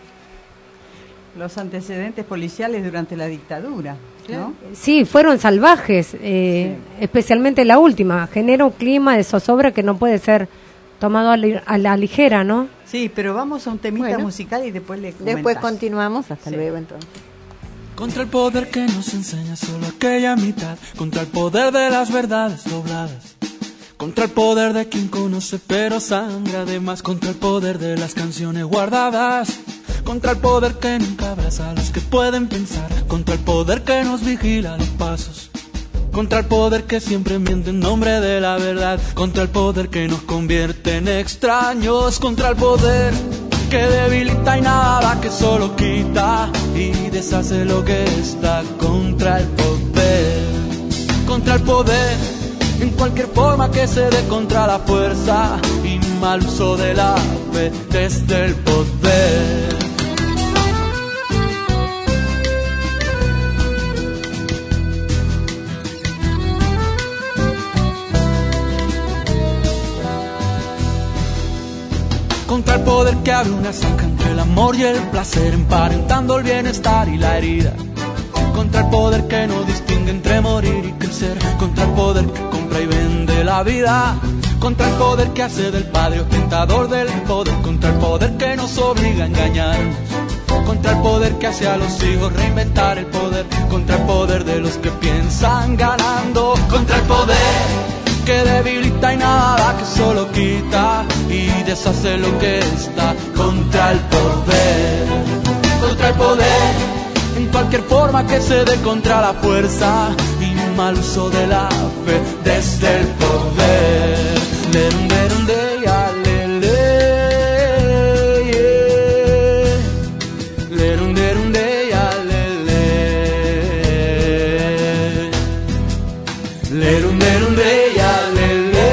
los antecedentes policiales durante la dictadura, ¿no? Sí, fueron salvajes, eh, sí. Especialmente la última. Genera un clima de zozobra que no puede ser tomado a la, a la ligera, ¿no? Sí, pero vamos a un temita bueno, musical y después le comentás. Después continuamos, hasta sí. luego entonces. Contra el poder que nos enseña solo aquella mitad, contra el poder de las verdades dobladas, contra el poder de quien conoce pero sangra además, contra el poder de las canciones guardadas, contra el poder que nunca abraza a los que pueden pensar, contra el poder que nos vigila los pasos, contra el poder que siempre miente en nombre de la verdad, contra el poder que nos convierte en extraños, contra el poder que debilita y nada, que solo quita y deshace lo que está, contra el poder, contra el poder, en cualquier forma que se dé, contra la fuerza y mal uso de la fe desde el poder. Contra el poder que abre una zanja entre el amor y el placer, emparentando el bienestar y la herida. Contra el poder que no distingue entre morir y crecer. Contra el poder que compra y vende la vida. Contra el poder que hace del padre ostentador del poder. Contra el poder que nos obliga a engañarnos contra el poder que hace a los hijos reinventar el poder, contra el poder de los que piensan ganando, contra el poder que debilita y nada, que solo quita y deshace lo que está, contra el poder, contra el poder, en cualquier forma que se dé, contra la fuerza y mal uso de la fe desde el poder. Lerum, lerum, de, ya, le, le, yeah. Lerum, lerum, de, ya, le, le. Lerum, lerum, de, ya, le, le,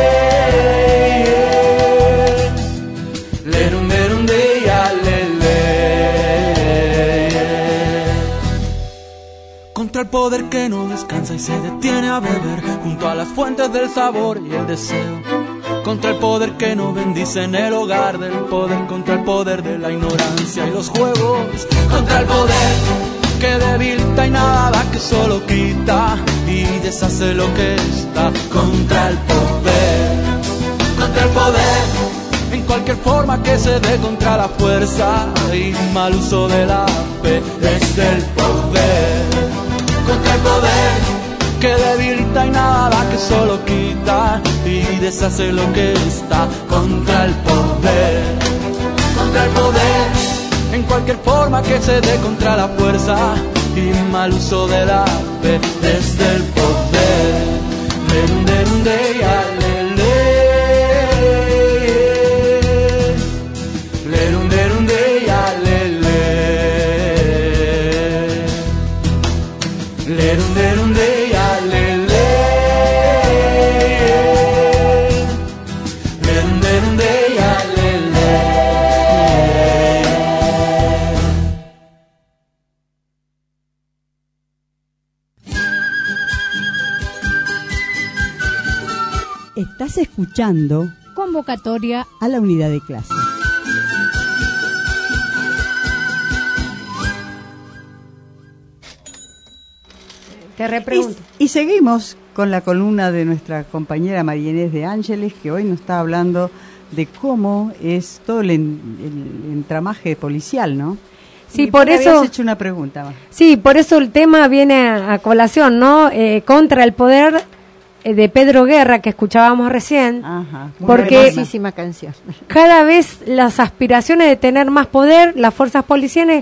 yeah. Lerum, lerum, de, ya, le, le, yeah. Contra el poder que no descansa y se detiene a beber junto a las fuentes del sabor y el deseo, contra el poder que no bendice en el hogar del poder, contra el poder de la ignorancia y los juegos, contra el poder que debilita y nada, que solo quita y deshace lo que está, contra el poder, contra el poder, en cualquier forma que se dé, contra la fuerza y mal uso de la fe desde el poder, contra el poder que debilita y nada, que solo quita y deshace lo que está, contra el poder, contra el poder, en cualquier forma que se dé, contra la fuerza y mal uso de la fe desde el poder. Lerum, lerum, de, ya, le, le. Lerum, lerum, de, ya, le, le. Lerum, lerum, de, Estás escuchando Convocatoria a la unidad de clase. Te repregunto. Y, y seguimos con la columna de nuestra compañera María Inés de Ángeles, que hoy nos está hablando de cómo es todo el, en, el entramaje policial, ¿no? Sí, y por eso. Habías hecho una pregunta. Sí, por eso el tema viene a, a colación, ¿no? Eh, contra el poder de Pedro Guerra, que escuchábamos recién. Ajá, porque hermosísima canción. Cada vez las aspiraciones de tener más poder, las fuerzas policiales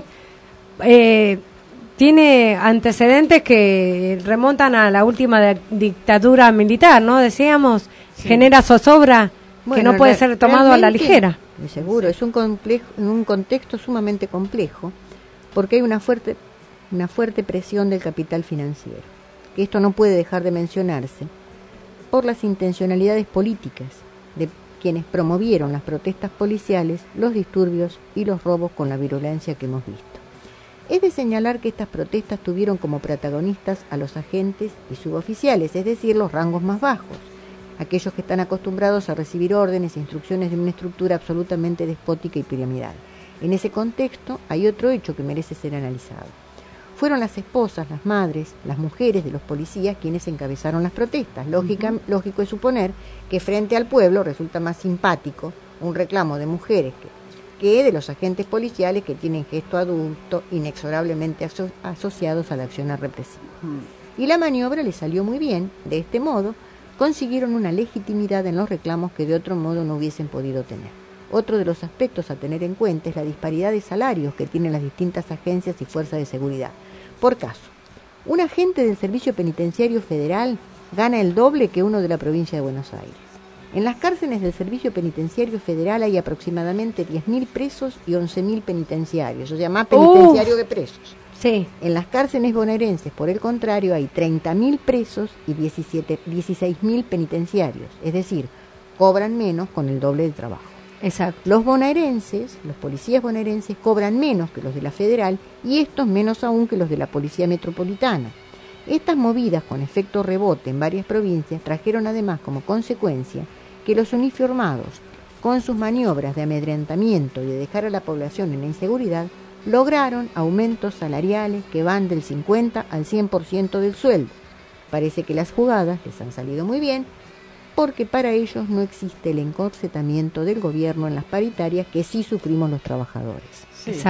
eh, tiene antecedentes que remontan a la última de, dictadura militar, ¿no? Decíamos, sí. Genera zozobra bueno, que no puede ser tomado a la ligera. De seguro, es un complejo, en un contexto sumamente complejo, porque hay una fuerte, una fuerte presión del capital financiero, que esto no puede dejar de mencionarse, por las intencionalidades políticas de quienes promovieron las protestas policiales, los disturbios y los robos con la virulencia que hemos visto. Es de señalar que estas protestas tuvieron como protagonistas a los agentes y suboficiales, es decir, los rangos más bajos, aquellos que están acostumbrados a recibir órdenes e instrucciones de una estructura absolutamente despótica y piramidal. En ese contexto hay otro hecho que merece ser analizado. Fueron las esposas, las madres, las mujeres de los policías quienes encabezaron las protestas. Lógica, uh-huh. Lógico es suponer que frente al pueblo resulta más simpático un reclamo de mujeres que, que de los agentes policiales que tienen gesto adulto inexorablemente aso- asociados a la acción represiva. Uh-huh. Y la maniobra les salió muy bien. De este modo, consiguieron una legitimidad en los reclamos que de otro modo no hubiesen podido tener. Otro de los aspectos a tener en cuenta es la disparidad de salarios que tienen las distintas agencias y fuerzas de seguridad. Por caso, un agente del Servicio Penitenciario Federal gana el doble que uno de la provincia de Buenos Aires. En las cárceles del Servicio Penitenciario Federal hay aproximadamente diez mil presos y once mil penitenciarios, o sea, más penitenciarios que presos. Sí. En las cárceles bonaerenses, por el contrario, hay treinta mil presos y dieciséis mil penitenciarios, es decir, cobran menos con el doble de trabajo. Exacto. Los bonaerenses, los policías bonaerenses cobran menos que los de la federal y estos menos aún que los de la policía metropolitana. Estas movidas con efecto rebote en varias provincias trajeron además como consecuencia que los uniformados, con sus maniobras de amedrentamiento y de dejar a la población en la inseguridad, lograron aumentos salariales que van del cincuenta al cien por ciento del sueldo. Parece que las jugadas les han salido muy bien, porque para ellos no existe el encorsetamiento del gobierno en las paritarias que sí sufrimos los trabajadores. Sí. Exacto.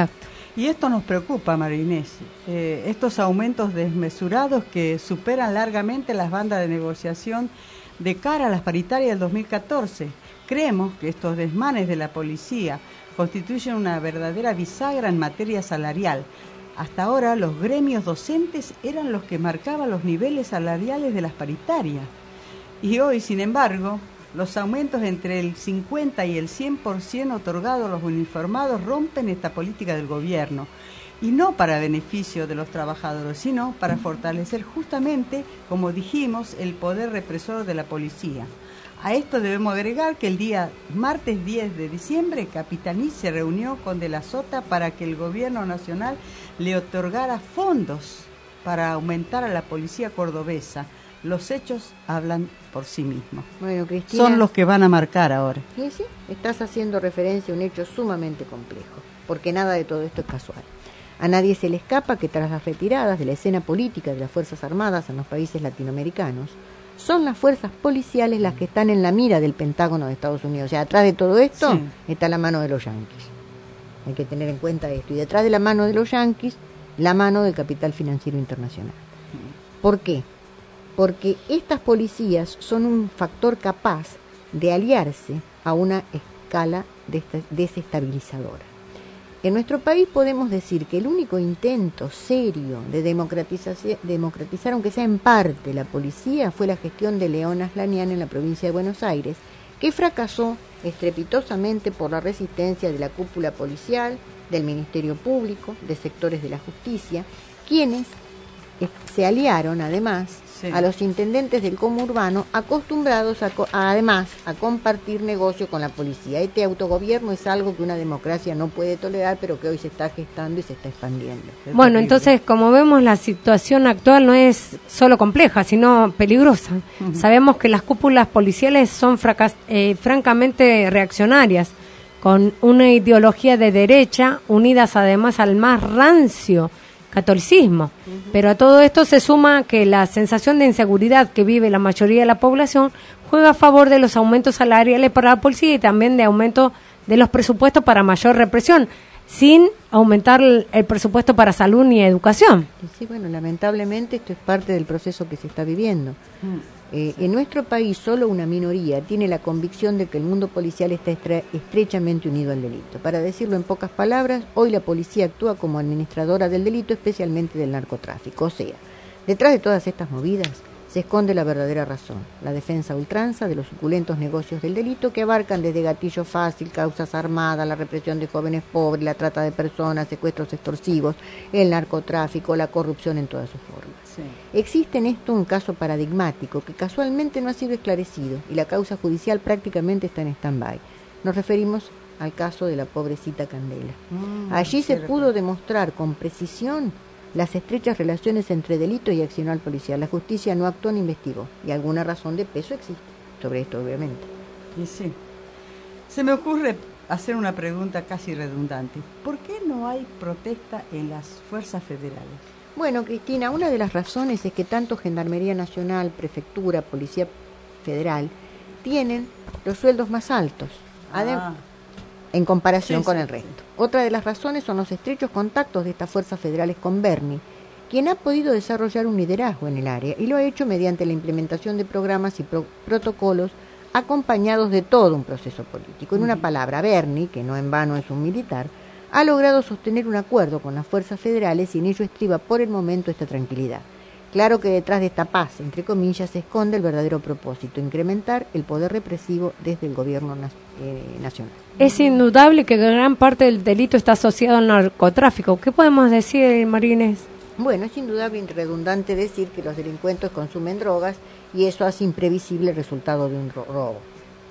Y esto nos preocupa, María Inés. Eh, estos aumentos desmesurados que superan largamente las bandas de negociación de cara a las paritarias del dos mil catorce. Creemos que estos desmanes de la policía constituyen una verdadera bisagra en materia salarial. Hasta ahora los gremios docentes eran los que marcaban los niveles salariales de las paritarias. Y hoy, sin embargo, los aumentos entre el cincuenta y el cien por ciento otorgados a los uniformados rompen esta política del gobierno. Y no para beneficio de los trabajadores, sino para fortalecer justamente, como dijimos, el poder represor de la policía. A esto debemos agregar que el día martes diez de diciembre, Capitaní se reunió con De la Sota para que el gobierno nacional le otorgara fondos para aumentar a la policía cordobesa. Los hechos hablan por sí mismos. Bueno, Cristina, son los que van a marcar ahora. Sí, sí, estás haciendo referencia a un hecho sumamente complejo, porque nada de todo esto es casual. A nadie se le escapa que tras las retiradas de la escena política de las Fuerzas Armadas en los países latinoamericanos, son las fuerzas policiales las que están en la mira del Pentágono de Estados Unidos. O sea, atrás de todo esto sí. está la mano de los yanquis. Hay que tener en cuenta esto. Y detrás de la mano de los yanquis, la mano del capital financiero internacional. ¿Por qué? Porque estas policías son un factor capaz de aliarse a una escala desestabilizadora. En nuestro país podemos decir que el único intento serio de democratizar, democratizar, aunque sea en parte, la policía fue la gestión de León Aslanian en la provincia de Buenos Aires, que fracasó estrepitosamente por la resistencia de la cúpula policial, del Ministerio Público, de sectores de la justicia, quienes se aliaron además sí. a los intendentes del conurbano acostumbrados a, a, además a compartir negocio con la policía. Este autogobierno es algo que una democracia no puede tolerar, pero que hoy se está gestando y se está expandiendo. Es bueno, terrible. Entonces, como vemos, la situación actual no es solo compleja, sino peligrosa. Uh-huh. Sabemos que las cúpulas policiales son fracas, eh, francamente reaccionarias, con una ideología de derecha, unidas además al más rancio catolicismo, uh-huh. pero a todo esto se suma que la sensación de inseguridad que vive la mayoría de la población juega a favor de los aumentos salariales para la policía y también de aumento de los presupuestos para mayor represión, sin aumentar el, el presupuesto para salud ni educación. Sí, bueno, lamentablemente esto es parte del proceso que se está viviendo. Uh-huh. Eh, sí. En nuestro país solo una minoría tiene la convicción de que el mundo policial está estre- estrechamente unido al delito. Para decirlo en pocas palabras, hoy la policía actúa como administradora del delito, especialmente del narcotráfico. O sea, detrás de todas estas movidas se esconde la verdadera razón, la defensa a ultranza de los suculentos negocios del delito que abarcan desde gatillo fácil, causas armadas, la represión de jóvenes pobres, la trata de personas, secuestros extorsivos, el narcotráfico, la corrupción en todas sus formas. Sí. Existe en esto un caso paradigmático que casualmente no ha sido esclarecido y la causa judicial prácticamente está en stand-by. Nos referimos al caso de la pobrecita Candela. Mm, Allí se pudo demostrar con precisión las estrechas relaciones entre delito y accionar policial. La justicia no actuó ni investigó, y alguna razón de peso existe sobre esto, obviamente. Y sí. Se me ocurre hacer una pregunta casi redundante. ¿Por qué no hay protesta en las fuerzas federales? Bueno, Cristina, una de las razones es que tanto Gendarmería Nacional, Prefectura, Policía Federal tienen los sueldos más altos. Adem- ah. en comparación sí, con sí, el resto. Sí. Otra de las razones son los estrechos contactos de estas fuerzas federales con Bernie, quien ha podido desarrollar un liderazgo en el área y lo ha hecho mediante la implementación de programas y pro- protocolos acompañados de todo un proceso político. En una palabra, Bernie, que no en vano es un militar, ha logrado sostener un acuerdo con las fuerzas federales y en ello estriba por el momento esta tranquilidad. Claro que detrás de esta paz, entre comillas, se esconde el verdadero propósito, incrementar el poder represivo desde el gobierno na- eh, nacional. Es indudable que gran parte del delito está asociado al narcotráfico. ¿Qué podemos decir, María Inés? Bueno, es indudable y redundante decir que los delincuentes consumen drogas y eso hace imprevisible el resultado de un ro- robo.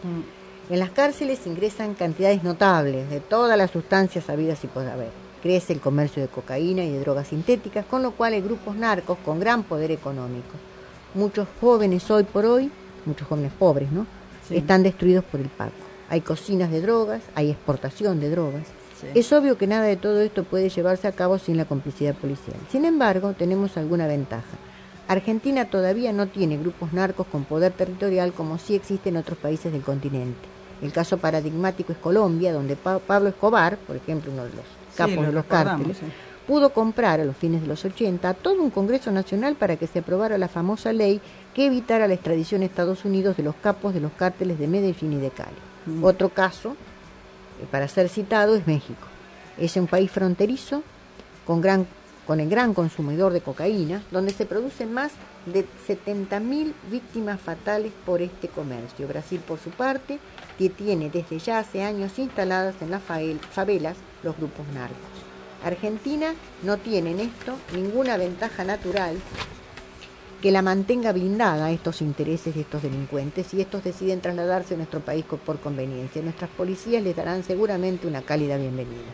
Mm. En las cárceles ingresan cantidades notables de todas las sustancias habidas y por haber. Crece el comercio de cocaína y de drogas sintéticas, con lo cual hay grupos narcos con gran poder económico. Muchos jóvenes hoy por hoy, muchos jóvenes pobres, ¿no? Sí. Están destruidos por el Paco. Hay cocinas de drogas, hay exportación de drogas. Sí. Es obvio que nada de todo esto puede llevarse a cabo sin la complicidad policial. Sin embargo, tenemos alguna ventaja. Argentina todavía no tiene grupos narcos con poder territorial como sí existe en otros países del continente. El caso paradigmático es Colombia, donde pa- Pablo Escobar, por ejemplo, uno de los capos Sí, de los recordamos, cárteles, sí. pudo comprar a los fines de los ochenta a todo un Congreso Nacional para que se aprobara la famosa ley que evitara la extradición a Estados Unidos de los capos de los cárteles de Medellín y de Cali. Mm. Otro caso, eh, para ser citado, es México. Es un país fronterizo con, gran, con el gran consumidor de cocaína, donde se producen más de setenta mil víctimas fatales por este comercio. Brasil, por su parte, que tiene desde ya hace años instaladas en las favelas los grupos narcos. Argentina no tiene en esto ninguna ventaja natural que la mantenga blindada a estos intereses de estos delincuentes, y estos deciden trasladarse a nuestro país por conveniencia. Nuestras policías les darán seguramente una cálida bienvenida.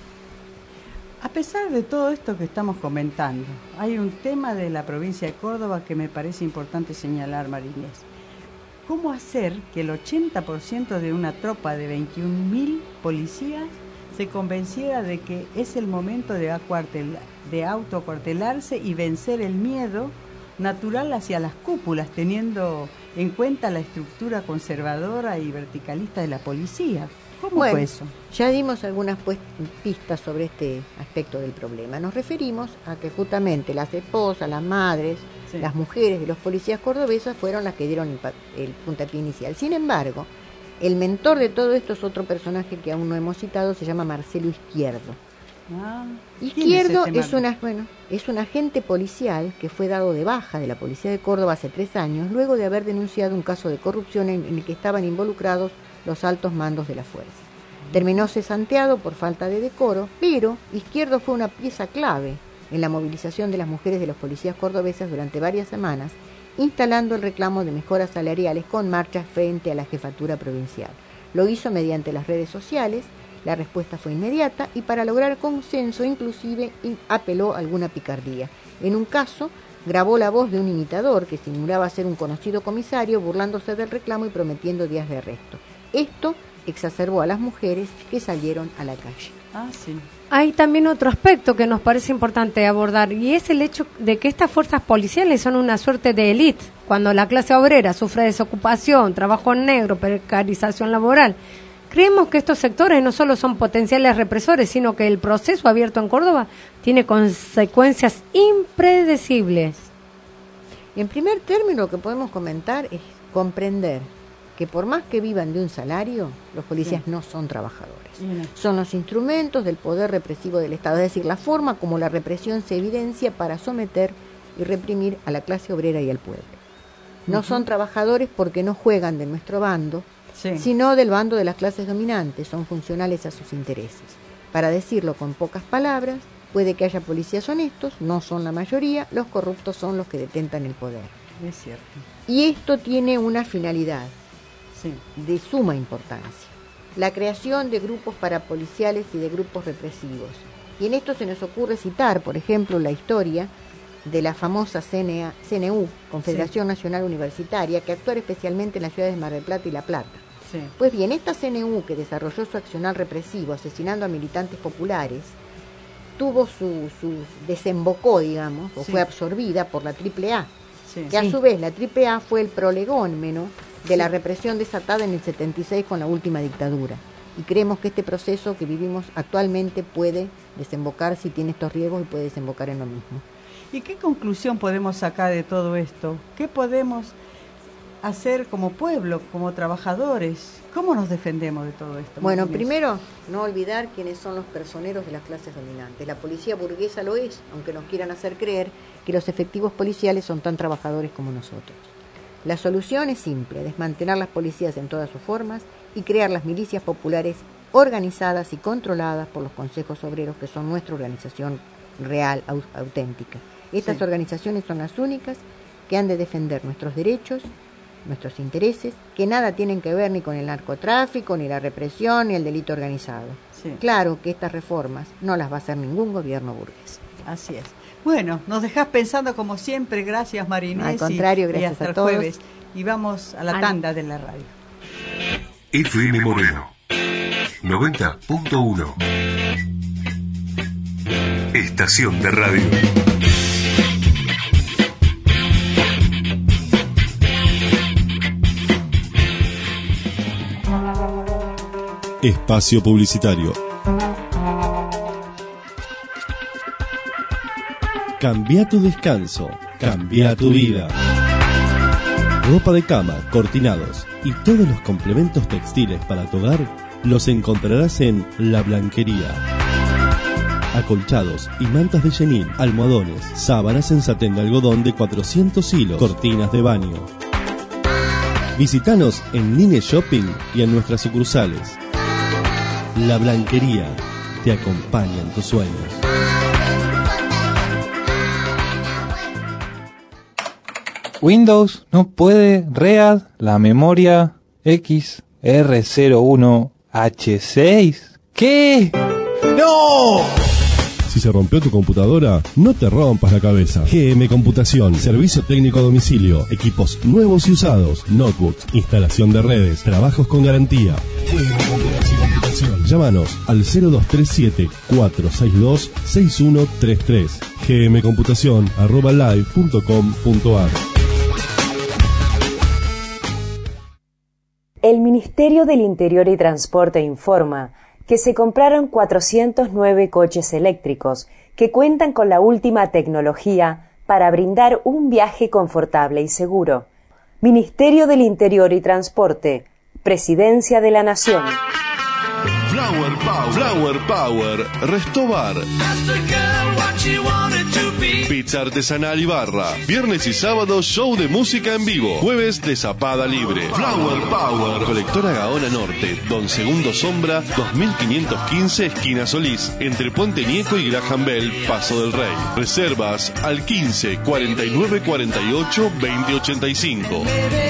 A pesar de todo esto que estamos comentando, hay un tema de la provincia de Córdoba que me parece importante señalar, María Inés. ¿Cómo hacer que el ochenta por ciento de una tropa de veintiún mil policías se convenciera de que es el momento de, acuartel, de autoacuartelarse y vencer el miedo natural hacia las cúpulas, teniendo en cuenta la estructura conservadora y verticalista de la policía? ¿Cómo bueno, fue eso? Ya dimos algunas pues, pistas sobre este aspecto del problema. Nos referimos a que justamente las esposas, las madres, sí. las mujeres de los policías cordobesas fueron las que dieron el, el puntapié inicial. Sin embargo, el mentor de todo esto es otro personaje que aún no hemos citado, se llama Marcelo Izquierdo. Ah, Izquierdo es, es, una, bueno, es un agente policial que fue dado de baja de la policía de Córdoba hace tres años, luego de haber denunciado un caso de corrupción en, en el que estaban involucrados los altos mandos de la fuerza. Terminó cesanteado por falta de decoro, pero Izquierdo fue una pieza clave en la movilización de las mujeres de los policías cordobeses durante varias semanas, instalando el reclamo de mejoras salariales con marchas frente a la jefatura provincial. Lo hizo mediante las redes sociales, la respuesta fue inmediata y para lograr consenso inclusive apeló a alguna picardía. En un caso, grabó la voz de un imitador que simulaba ser un conocido comisario burlándose del reclamo y prometiendo días de arresto. Esto exacerbó a las mujeres que salieron a la calle. Ah, sí. Hay también otro aspecto que nos parece importante abordar, y es el hecho de que estas fuerzas policiales son una suerte de élite. Cuando la clase obrera sufre desocupación, trabajo en negro, precarización laboral, creemos que estos sectores no solo son potenciales represores, sino que el proceso abierto en Córdoba tiene consecuencias impredecibles. En primer término, lo que podemos comentar es comprender que por más que vivan de un salario, los policías sí. no son trabajadores. No. Son los instrumentos del poder represivo del Estado, es decir, la forma como la represión se evidencia para someter y reprimir a la clase obrera y al pueblo. No uh-huh. son trabajadores porque no juegan de nuestro bando, sí. sino del bando de las clases dominantes, son funcionales a sus intereses. Para decirlo con pocas palabras, puede que haya policías honestos, no son la mayoría, los corruptos son los que detentan el poder. Es cierto. Y esto tiene una finalidad sí. de suma importancia, la creación de grupos parapoliciales y de grupos represivos. Y en esto se nos ocurre citar, por ejemplo, la historia de la famosa C N A, C N U, Confederación sí. Nacional Universitaria, que actúa especialmente en las ciudades de Mar del Plata y La Plata. Sí. Pues bien, esta C N U, que desarrolló su accionar represivo asesinando a militantes populares, tuvo su, su desembocó, digamos, o sí. fue absorbida por la triple A, sí. que a sí. su vez la triple A fue el prolegómeno de sí. la represión desatada en el setenta y seis con la última dictadura. Y creemos que este proceso que vivimos actualmente puede desembocar, si tiene estos riesgos, y puede desembocar en lo mismo. ¿Y qué conclusión podemos sacar de todo esto? ¿Qué podemos hacer como pueblo, como trabajadores? ¿Cómo nos defendemos de todo esto? Bueno, primero, no olvidar quiénes son los personeros de las clases dominantes. La policía burguesa lo es, aunque nos quieran hacer creer que los efectivos policiales son tan trabajadores como nosotros. La solución es simple, desmantelar las policías en todas sus formas y crear las milicias populares organizadas y controladas por los consejos obreros, que son nuestra organización real, au- auténtica. Estas sí. organizaciones son las únicas que han de defender nuestros derechos, nuestros intereses, que nada tienen que ver ni con el narcotráfico, ni la represión, ni el delito organizado. Sí. Claro que estas reformas no las va a hacer ningún gobierno burgués. Así es. Bueno, nos dejás pensando como siempre. Gracias, María Inés. Al contrario, y, gracias y hasta a todos. El jueves. Y vamos a la Al... tanda de la radio. F M Moreno noventa punto uno. Estación de radio. Espacio publicitario. Cambia tu descanso, cambia tu vida. Ropa de cama, cortinados y todos los complementos textiles para tu hogar los encontrarás en La Blanquería. Acolchados y mantas de chenil, almohadones, sábanas en satén de algodón de cuatrocientos hilos, cortinas de baño. Visítanos en Nine Shopping y en nuestras sucursales. La Blanquería te acompaña en tus sueños. Windows no puede read la memoria X R cero uno H seis. ¿Qué? ¡No! Si se rompió tu computadora, no te rompas la cabeza. G M Computación, servicio técnico a domicilio, equipos nuevos y usados, notebooks, instalación de redes, trabajos con garantía. G M Computación. Llámanos al cero dos tres siete, cuatro seis dos, seis uno tres tres. gmcomputación arroba live punto com punto ar. El Ministerio del Interior y Transporte informa que se compraron cuatrocientos nueve coches eléctricos que cuentan con la última tecnología para brindar un viaje confortable y seguro. Ministerio del Interior y Transporte, Presidencia de la Nación. Flower Power, Flower Power, Restobar. Pizza artesanal y barra. Viernes y sábado, show de música en vivo. Jueves de zapada libre. Flower Power. Colectora Gaona Norte, Don Segundo Sombra, dos mil quinientos quince, esquina Solís. Entre Puente Nieco y Graham Bell, Paso del Rey. Reservas al quince, cuarenta y nueve, cuarenta y ocho, veinte ochenta y cinco.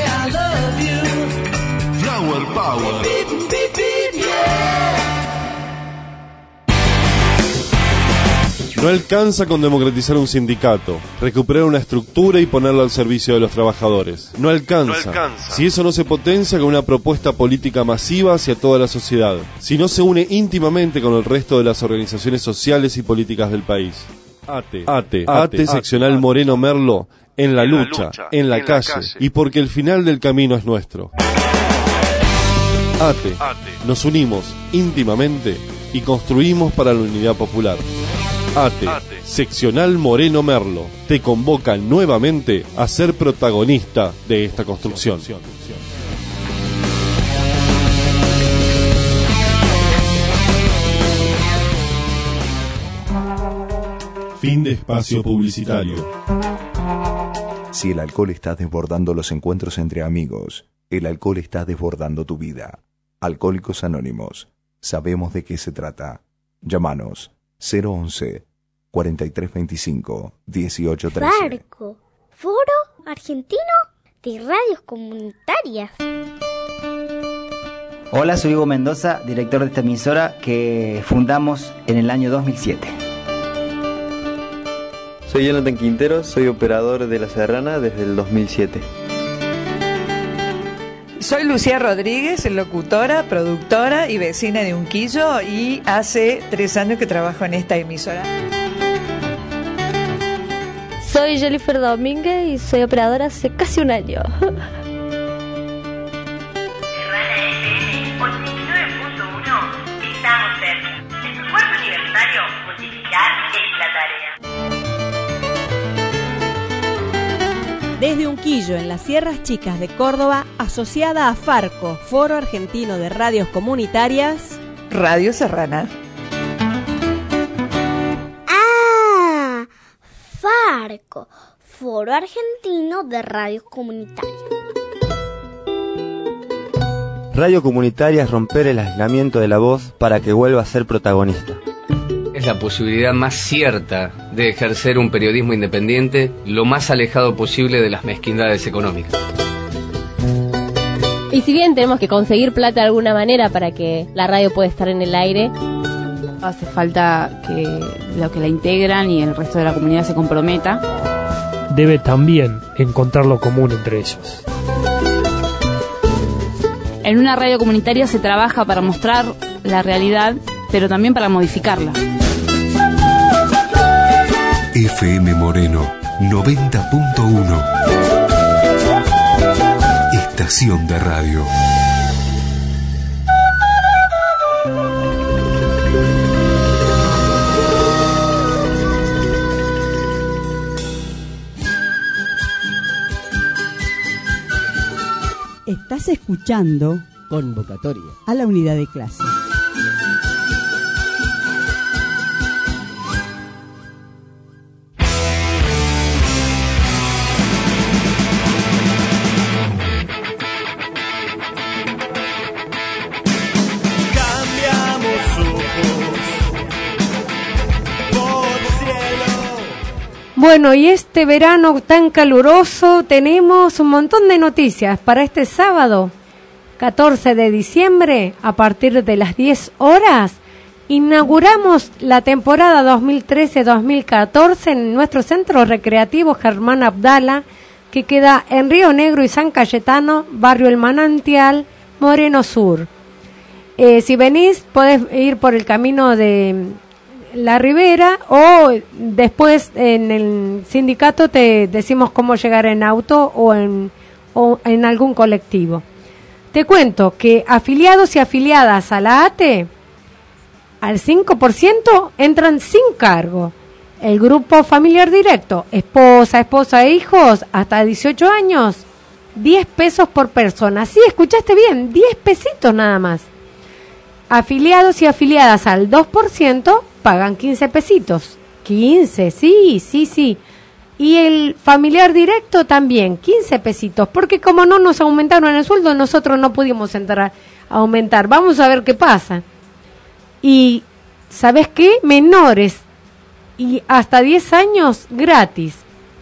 Flower Power. No alcanza con democratizar un sindicato, recuperar una estructura y ponerla al servicio de los trabajadores. No alcanza, no alcanza. Si eso no se potencia con una propuesta política masiva hacia toda la sociedad, si no se une íntimamente con el resto de las organizaciones sociales y políticas del país. ATE, ATE, ATE, seccional Moreno Merlo, en la lucha, en la calle, y porque el final del camino es nuestro. ATE, nos unimos íntimamente y construimos para la unidad popular. ATE, seccional Moreno Merlo, te convoca nuevamente a ser protagonista de esta construcción. Fin de espacio publicitario. Si el alcohol está desbordando los encuentros entre amigos, el alcohol está desbordando tu vida. Alcohólicos Anónimos, sabemos de qué se trata. Llámanos cero once, cuarenta y tres veinticinco, dieciocho trece. Farco, Foro Argentino de Radios Comunitarias. Hola, soy Hugo Mendoza, director de esta emisora que fundamos en el año dos mil siete. Soy Jonathan Quintero, soy operador de La Serrana desde el dos mil siete. Soy Lucía Rodríguez, locutora, productora y vecina de Unquillo, y hace tres años que trabajo en esta emisora. Soy Jennifer Domínguez y soy operadora hace casi un año. ochenta y nueve punto uno, estamos cerca. En tu cuerpo aniversario, multiplicar es la tarea. Desde Unquillo, en las Sierras Chicas de Córdoba, asociada a Farco, Foro Argentino de Radios Comunitarias, Radio Serrana. ¡Ah! Farco, Foro Argentino de Radios Comunitarias. Radio Comunitaria es romper el aislamiento de la voz para que vuelva a ser protagonista. Es la posibilidad más cierta de ejercer un periodismo independiente lo más alejado posible de las mezquindades económicas. Y si bien tenemos que conseguir plata de alguna manera para que la radio pueda estar en el aire, hace falta que los que la integran y el resto de la comunidad se comprometa. Debe también encontrar lo común entre ellos. En una radio comunitaria se trabaja para mostrar la realidad, pero también para modificarla. F M Moreno noventa punto uno. Estación de radio. Estás escuchando Convocatoria a la unidad de clase. Bueno, y este verano tan caluroso tenemos un montón de noticias para este sábado, catorce de diciembre, a partir de las diez horas. Inauguramos la temporada dos mil trece dos mil catorce en nuestro centro recreativo Germán Abdala, que queda en Río Negro y San Cayetano, barrio El Manantial, Moreno Sur. Eh, si venís, podés ir por el camino de La Ribera o después en el sindicato te decimos cómo llegar en auto o en, o en algún colectivo. Te cuento que afiliados y afiliadas a la A T E, al cinco por ciento entran sin cargo. El grupo familiar directo, esposa, esposa e hijos hasta dieciocho años, diez pesos por persona. Sí, escuchaste bien, diez pesitos nada más. Afiliados y afiliadas al dos por ciento pagan quince pesitos. quince, sí, sí, sí. Y el familiar directo también, quince pesitos. Porque como no nos aumentaron el sueldo, nosotros no pudimos entrar a aumentar. Vamos a ver qué pasa. Y, ¿sabes qué? Menores y hasta diez años gratis.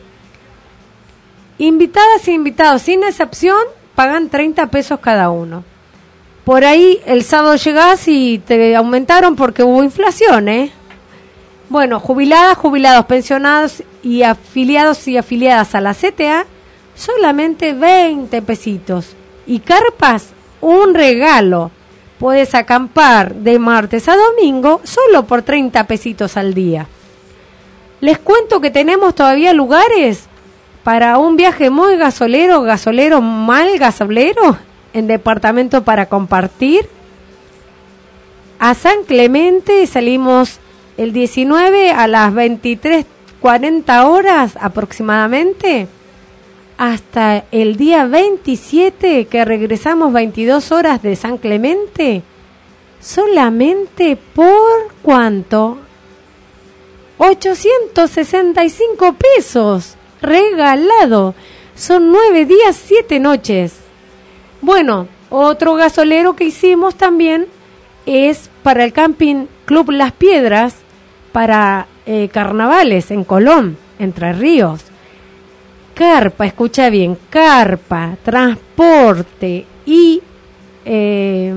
Invitadas e invitados sin excepción pagan treinta pesos cada uno. Por ahí el sábado llegás y te aumentaron porque hubo inflación, ¿eh? Bueno, jubiladas, jubilados, pensionados y afiliados y afiliadas a la C T A, solamente veinte pesitos. Y carpas, un regalo. Puedes acampar de martes a domingo solo por treinta pesitos al día. Les cuento que tenemos todavía lugares para un viaje muy gasolero, gasolero mal gasolero, en departamento para compartir. A San Clemente salimos el diecinueve a las veintitrés cuarenta horas aproximadamente, hasta el día veintisiete que regresamos veintidós horas de San Clemente, solamente por ¿cuánto? ochocientos sesenta y cinco pesos, regalado. Son nueve días, siete noches. Bueno, otro gasolero que hicimos también es para el Camping Club Las Piedras, para eh, carnavales en Colón, Entre Ríos. Carpa, escucha bien, carpa, transporte y eh,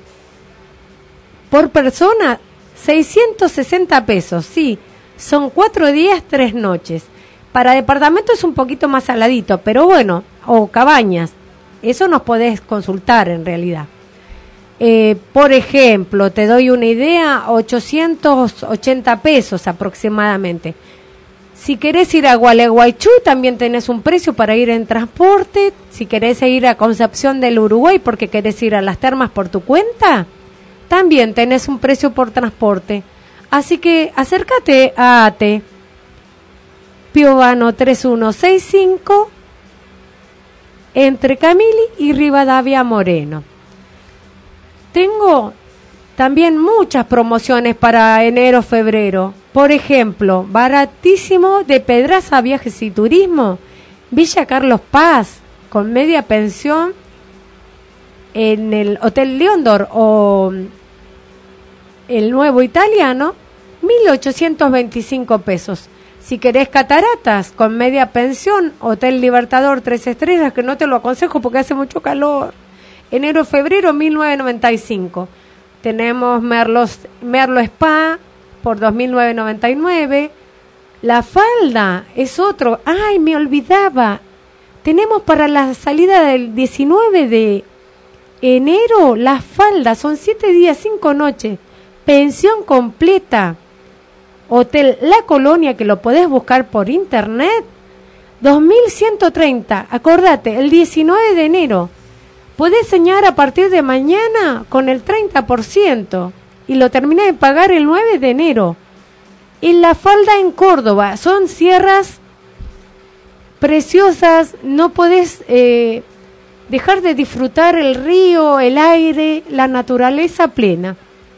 por persona seiscientos sesenta pesos, sí, son cuatro días, tres noches. Para departamento es un poquito más saladito, pero bueno, o cabañas, eso nos podés consultar en realidad. Eh, por ejemplo, te doy una idea, ochocientos ochenta pesos aproximadamente. Si querés ir a Gualeguaychú, también tenés un precio para ir en transporte. Si querés ir a Concepción del Uruguay porque querés ir a las termas por tu cuenta, también tenés un precio por transporte. Así que acércate a A T E, Piovano tres uno seis cinco, entre Camili y Rivadavia Moreno. Tengo también muchas promociones para enero, febrero. Por ejemplo, baratísimo de Pedraza Viajes y Turismo, Villa Carlos Paz, con media pensión en el Hotel Leondor o el Nuevo Italiano, mil ochocientos veinticinco pesos. Si querés cataratas, con media pensión, Hotel Libertador tres estrellas, que no te lo aconsejo porque hace mucho calor. Enero, febrero, mil novecientos noventa y cinco. Tenemos Merlos, Merlo Spa por dos mil novecientos noventa y nueve. La Falda es otro. ¡Ay, me olvidaba! Tenemos para la salida del diecinueve de enero, La Falda. Son siete días, cinco noches. Pensión completa. Hotel La Colonia, que lo podés buscar por internet. dos mil ciento treinta. Acordate, el diecinueve de enero. Podés soñar a partir de mañana con el treinta por ciento y lo terminé de pagar el nueve de enero. En La Falda en Córdoba, son sierras preciosas, no podés eh, dejar de disfrutar el río, el aire, la naturaleza plena.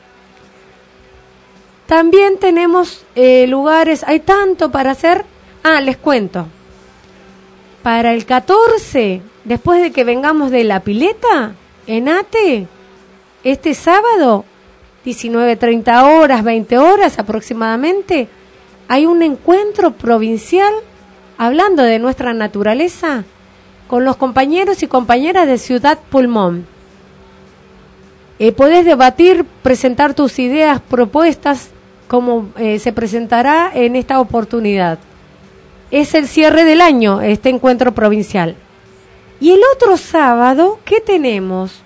También tenemos eh, lugares, hay tanto para hacer. Ah, les cuento. Para el catorce, después de que vengamos de la pileta, en Ate, este sábado, diecinueve treinta horas, veinte horas aproximadamente, hay un encuentro provincial hablando de nuestra naturaleza con los compañeros y compañeras de Ciudad Pulmón. Eh, podés debatir, presentar tus ideas, propuestas, como eh, se presentará en esta oportunidad. Es el cierre del año, este encuentro provincial. Y el otro sábado, ¿qué tenemos?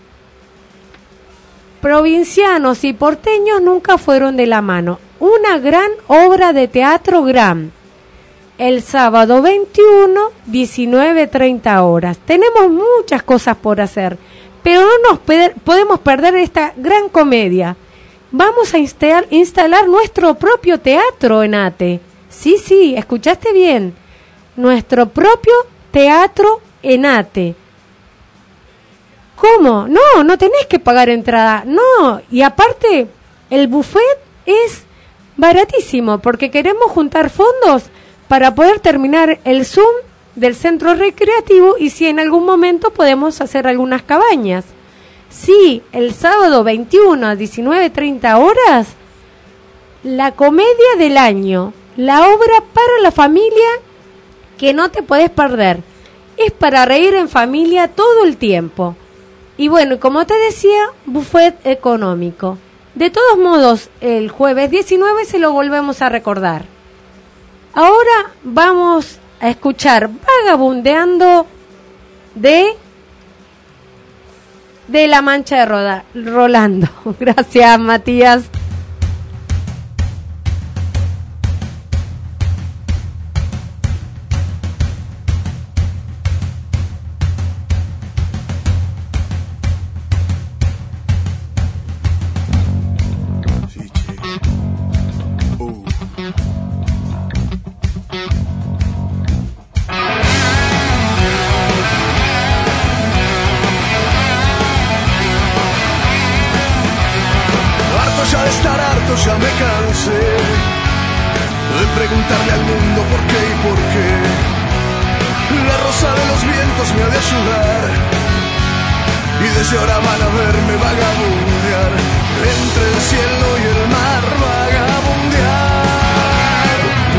Provincianos y porteños nunca fueron de la mano. Una gran obra de teatro gran. El sábado veintiuno, diecinueve treinta horas. Tenemos muchas cosas por hacer, pero no nos pe- podemos perder esta gran comedia. Vamos a instalar, instalar nuestro propio teatro en Ate. Sí, sí, escuchaste bien. Nuestro propio teatro en Ate. ¿Cómo? No, no tenés que pagar entrada. No, y aparte, el buffet es baratísimo porque queremos juntar fondos para poder terminar el Zoom del centro recreativo y si en algún momento podemos hacer algunas cabañas. Sí, el sábado veintiuno a diecinueve treinta horas, la comedia del año, la obra para la familia que no te podés perder. Es para reír en familia todo el tiempo. Y bueno, como te decía, buffet económico. De todos modos, el jueves diecinueve se lo volvemos a recordar. Ahora vamos a escuchar Vagabundeando de de La Mancha de Roda, Rolando. Gracias, Matías. Ya me cansé de preguntarle al mundo por qué y por qué. La rosa de los vientos me ha de ayudar y desde ahora van a verme vagabundear entre el cielo y el mar, vagabundear.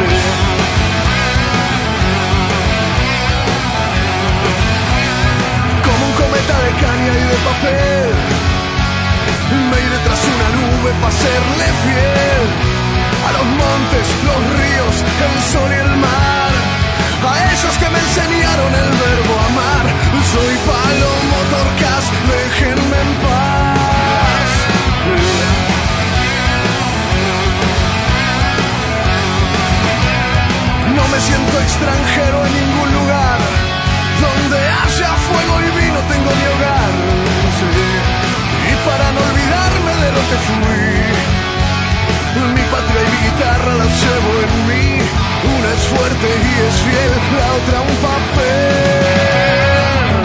Como un cometa de caña y de papel me iré tras una nube para serle fiel a los montes, los ríos, el sol y el mar, a ellos que me enseñaron el verbo amar. Soy Palomo Torcas, déjenme en paz. No me siento extranjero en ningún lugar, donde haya fuego y vino tengo mi hogar. Sí. Y para no olvidarme de lo que fui, mi patria y mi guitarra las llevo en mí. Una es fuerte y es fiel, la otra un papel.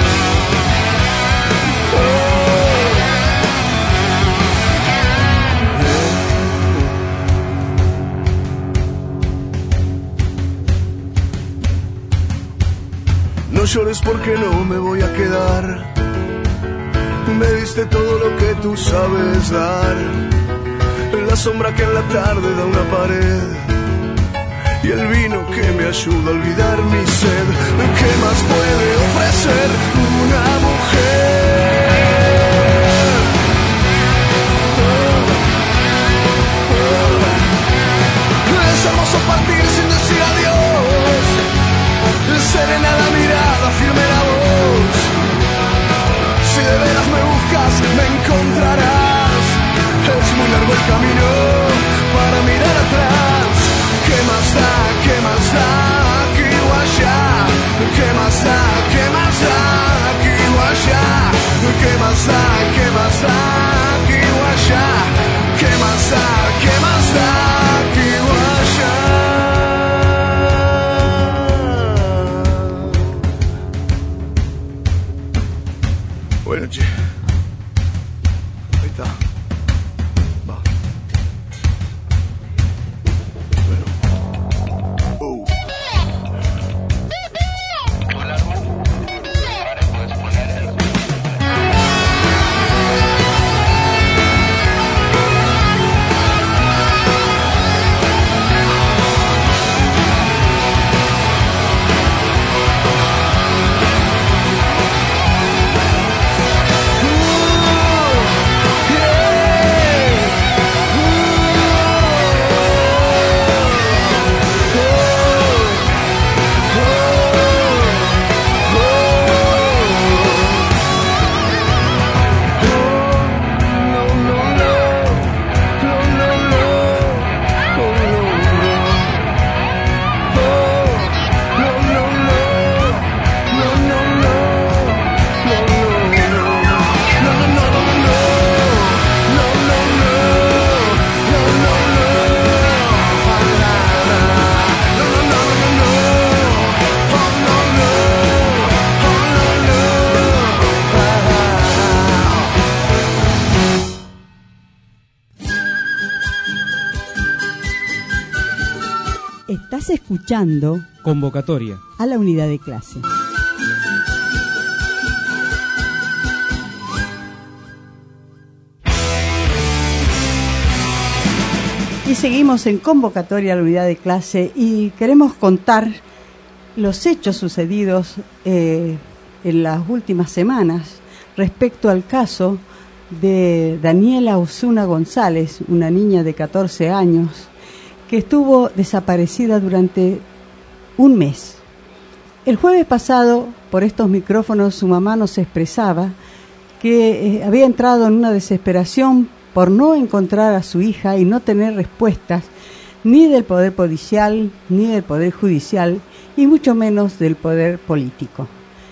Oh. No llores porque no me voy a quedar. Me diste todo lo que tú sabes dar, la sombra que en la tarde da una pared y el vino que me ayuda a olvidar mi sed. ¿Qué más puede ofrecer una mujer? Oh, oh. Es hermoso partir sin decir adiós, serena la mirada, firme la voz. Si de veras me buscas, me encontrarás. Es muy largo el camino para mirar atrás. ¿Qué más da? ¿Qué más da? Aquí o allá. ¿Qué más da? ¿Qué más da? Aquí o allá. ¿Qué más da? ¿Qué más da? Aquí o allá. ¿Qué más da? ¿Qué más da? Aquí o allá. Bueno, che. Ahí está. Va. Bueno. Uh. Estás escuchando Convocatoria a la unidad de clase. Y seguimos en Convocatoria a la unidad de clase y queremos contar los hechos sucedidos eh, en las últimas semanas respecto al caso de Daniela Osuna González, una niña de catorce años, que estuvo desaparecida durante un mes. El jueves pasado, por estos micrófonos, su mamá nos expresaba que eh, había entrado en una desesperación por no encontrar a su hija y no tener respuestas ni del Poder Policial, ni del Poder Judicial, y mucho menos del Poder Político.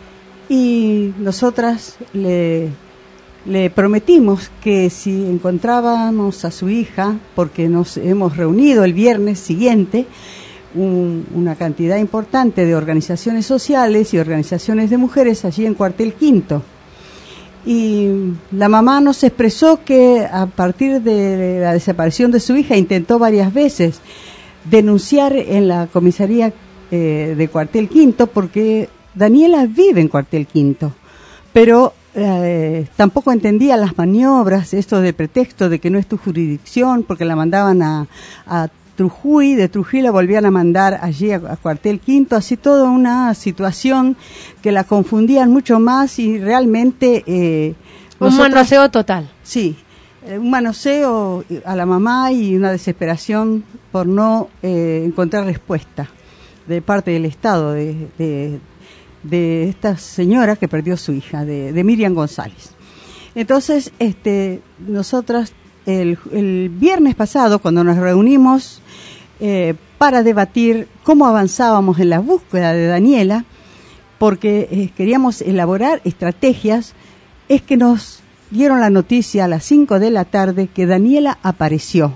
Y nosotras le... Le prometimos que si encontrábamos a su hija, porque nos hemos reunido el viernes siguiente, un, una cantidad importante de organizaciones sociales y organizaciones de mujeres allí en Cuartel Quinto. Y la mamá nos expresó que a partir de la desaparición de su hija intentó varias veces denunciar en la comisaría eh, de Cuartel Quinto, porque Daniela vive en Cuartel Quinto, pero Eh, tampoco entendía las maniobras, esto de pretexto de que no es tu jurisdicción, porque la mandaban a, a Trujuy, de Trujuy la volvían a mandar allí a, a Cuartel Quinto, así toda una situación que la confundían mucho más y realmente... Eh, un nosotros, manoseo total. Sí, eh, un manoseo a la mamá y una desesperación por no eh, encontrar respuesta de parte del Estado, de... de de esta señora que perdió su hija, de, de Miriam González. Entonces, este, nosotras el, el viernes pasado, cuando nos reunimos eh, para debatir cómo avanzábamos en la búsqueda de Daniela, porque eh, queríamos elaborar estrategias, es que nos dieron la noticia a las cinco de la tarde que Daniela apareció.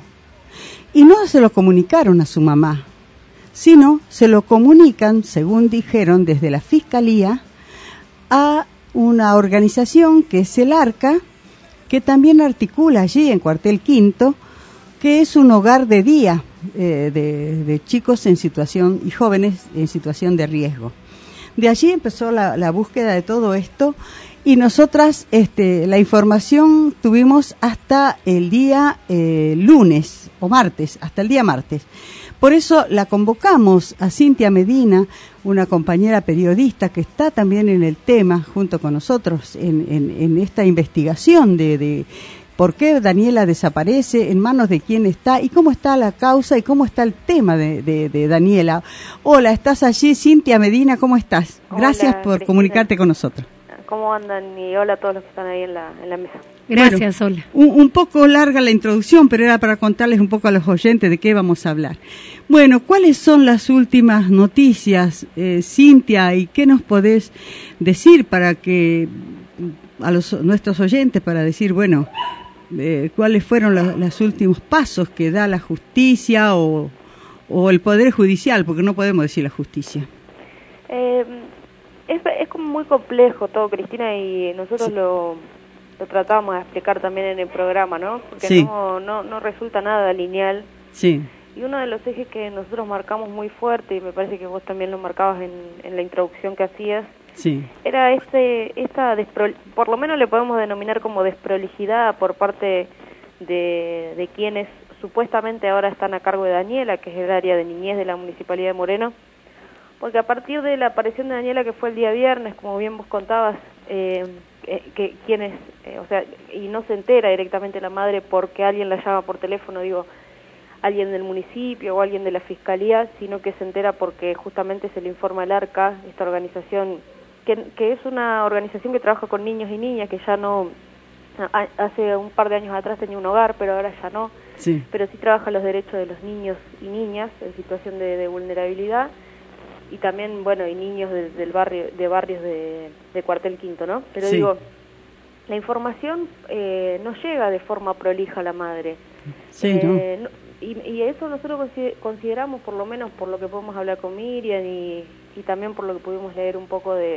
Y no se lo comunicaron a su mamá, sino se lo comunican, según dijeron desde la Fiscalía, a una organización que es el ARCA, que también articula allí en Cuartel Quinto, que es un hogar de día eh, de, de chicos en situación y jóvenes en situación de riesgo. De allí empezó la, la búsqueda de todo esto y nosotras este, la información tuvimos hasta el día eh, lunes o martes, hasta el día martes. Por eso la convocamos a Cintia Medina, una compañera periodista que está también en el tema, junto con nosotros, en, en, en esta investigación de, de por qué Daniela desaparece, en manos de quién está y cómo está la causa y cómo está el tema de, de, de Daniela. Hola, ¿estás allí, Cintia Medina? ¿Cómo estás? Gracias Hola, por Cristina. Comunicarte con nosotros. ¿Cómo andan? Y hola a todos los que están ahí en la, en la mesa. Gracias, bueno, Ola. Un, un poco larga la introducción, pero era para contarles un poco a los oyentes de qué vamos a hablar. Bueno, ¿cuáles son las últimas noticias, eh, Cintia, y qué nos podés decir para que a los nuestros oyentes, para decir, bueno, eh, cuáles fueron los, los últimos pasos que da la justicia o, o el Poder Judicial, porque no podemos decir la justicia? Eh, es, es como muy complejo todo, Cristina, y nosotros sí. lo, lo tratábamos de explicar también en el programa, ¿no? Porque sí. no, no, no resulta nada lineal. Sí. Y uno de los ejes que nosotros marcamos muy fuerte, y me parece que vos también lo marcabas en, en la introducción que hacías, sí. era este, esta, despro, por lo menos le podemos denominar como desprolijidad por parte de, de quienes supuestamente ahora están a cargo de Daniela, que es el área de niñez de la Municipalidad de Moreno, porque a partir de la aparición de Daniela, que fue el día viernes, como bien vos contabas, eh, que, que quienes, eh, o sea, y no se entera directamente la madre porque alguien la llama por teléfono, digo, alguien del municipio o alguien de la fiscalía, sino que se entera porque justamente se le informa al ARCA, esta organización, que, que es una organización que trabaja con niños y niñas, que ya no, a, hace un par de años atrás tenía un hogar, pero ahora ya no, sí. pero sí trabaja los derechos de los niños y niñas en situación de, de vulnerabilidad, y también, bueno, y niños de, del barrio, de barrios de, de Cuartel Quinto, ¿no? Pero sí. digo, la información eh, no llega de forma prolija a la madre. Sí, eh, ¿no? no Y, y eso nosotros consideramos, por lo menos por lo que podemos hablar con Miriam y, y también por lo que pudimos leer un poco de,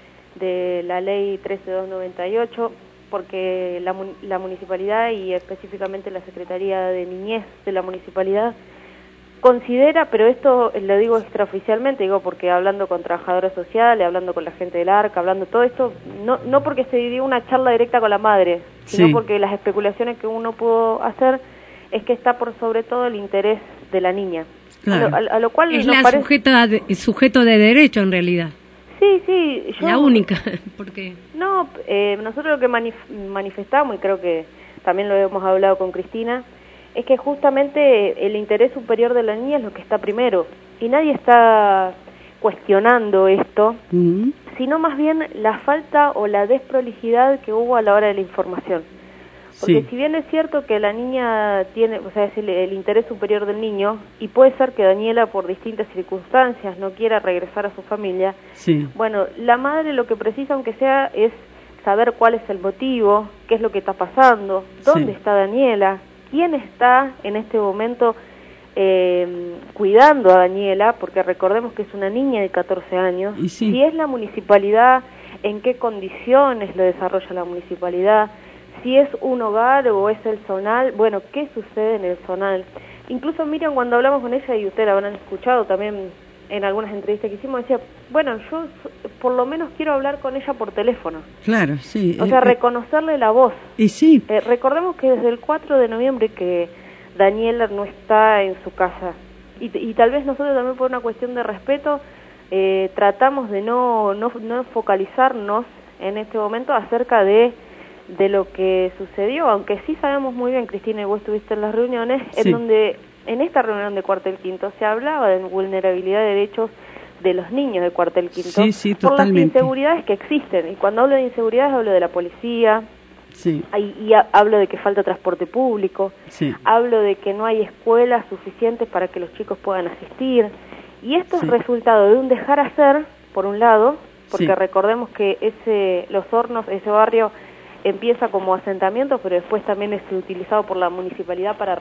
de la ley trece mil doscientos noventa y ocho, porque la, la municipalidad y específicamente la Secretaría de Niñez de la municipalidad considera, pero esto lo digo extraoficialmente, digo porque hablando con trabajadoras sociales, hablando con la gente del ARCA, hablando todo esto, no, no porque se dio una charla directa con la madre, sino sí. porque las especulaciones que uno pudo hacer es que está por sobre todo el interés de la niña. Claro. A, lo, a, a lo cual es nos la parece... sujeta de, sujeto de derecho en realidad. Sí, sí. Yo... La única. porque No, eh, nosotros lo que manif manifestamos, y creo que también lo hemos hablado con Cristina, es que justamente el interés superior de la niña es lo que está primero. Y nadie está cuestionando esto, uh-huh. sino más bien la falta o la desprolijidad que hubo a la hora de la información. Porque sí. si bien es cierto que la niña tiene, o sea, es el, el interés superior del niño, y puede ser que Daniela por distintas circunstancias no quiera regresar a su familia, sí. bueno, la madre lo que precisa, aunque sea, es saber cuál es el motivo, qué es lo que está pasando, dónde sí. está Daniela, quién está en este momento eh, cuidando a Daniela, porque recordemos que es una niña de catorce años, y sí. si es la municipalidad, en qué condiciones lo desarrolla la municipalidad, si es un hogar o es el zonal, bueno, ¿qué sucede en el zonal? Incluso Miriam, cuando hablamos con ella, y ustedes la habrán escuchado también en algunas entrevistas que hicimos, decía, bueno, yo por lo menos quiero hablar con ella por teléfono. Claro, sí. O sea, eh, reconocerle la voz. Y sí. Eh, recordemos que desde el cuatro de noviembre que Daniela no está en su casa, y, y tal vez nosotros también por una cuestión de respeto, eh, tratamos de no, no, no focalizarnos en este momento acerca de de lo que sucedió, aunque sí sabemos muy bien, Cristina, y vos estuviste en las reuniones, sí. en donde, en esta reunión de Cuartel Quinto, se hablaba de vulnerabilidad de derechos de los niños de Cuartel Quinto, sí, sí, por totalmente. las inseguridades que existen, y cuando hablo de inseguridades hablo de la policía, sí. y, y a, hablo de que falta transporte público, sí. hablo de que no hay escuelas suficientes para que los chicos puedan asistir, y esto sí. es resultado de un dejar hacer, por un lado, porque sí. recordemos que ese Los Hornos, ese barrio, empieza como asentamiento, pero después también es utilizado por la municipalidad para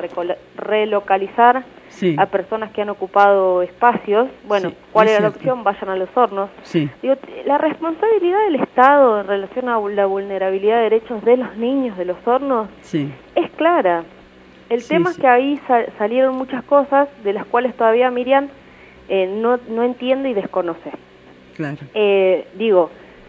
relocalizar sí. a personas que han ocupado espacios. Bueno, sí, ¿cuál era cierto. la opción? Vayan a Los Hornos. Sí. Digo, la responsabilidad del Estado en relación a la vulnerabilidad de derechos de los niños de Los Hornos sí. es clara. El sí, tema sí. es que ahí sal salieron muchas cosas de las cuales todavía Miriam eh, no, no entiende y desconoce. Claro. Eh, digo...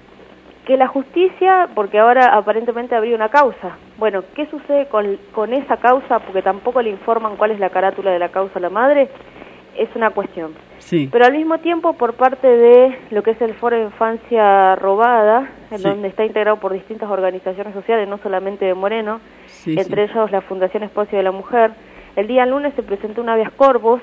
que la justicia, porque ahora aparentemente habría una causa. Bueno, ¿qué sucede con, con esa causa? Porque tampoco le informan cuál es la carátula de la causa a la madre. Es una cuestión. Sí. Pero al mismo tiempo, por parte de lo que es el Foro de Infancia Robada, en sí. donde está integrado por distintas organizaciones sociales, no solamente de Moreno, sí, entre sí. ellos la Fundación Espacio de la Mujer, el día lunes se presentó un habeas corpus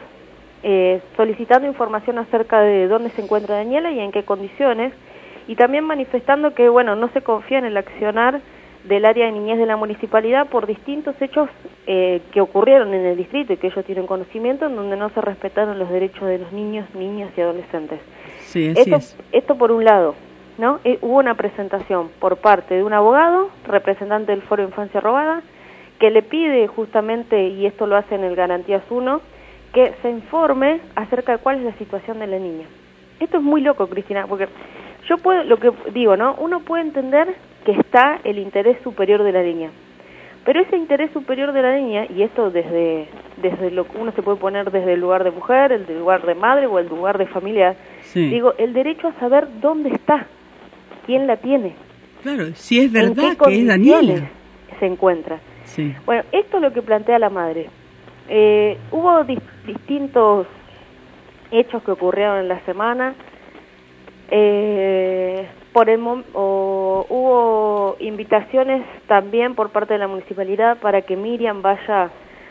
eh, solicitando información acerca de dónde se encuentra Daniela y en qué condiciones, y también manifestando que, bueno, no se confía en el accionar del área de niñez de la municipalidad por distintos hechos eh, que ocurrieron en el distrito y que ellos tienen conocimiento, en donde no se respetaron los derechos de los niños, niñas y adolescentes. Sí, así esto, es. esto por un lado, ¿no? Eh, hubo una presentación por parte de un abogado, representante del Foro de Infancia Robada, que le pide justamente, y esto lo hace en el Garantías uno, que se informe acerca de cuál es la situación de la niña. Esto es muy loco, Cristina, porque yo puedo, lo que digo, ¿no? Uno puede entender que está el interés superior de la niña, pero ese interés superior de la niña, y esto desde desde lo que uno se puede poner desde el lugar de mujer, el del lugar de madre o el lugar de familiar, Sí. digo, el derecho a saber dónde está, quién la tiene. Claro, si es en verdad qué que es condiciones Daniela. se encuentra. Sí. Bueno, esto es lo que plantea la madre. Eh, hubo dis- distintos hechos que ocurrieron en la semana. Eh, por el mom- o, hubo invitaciones también por parte de la municipalidad para que Miriam vaya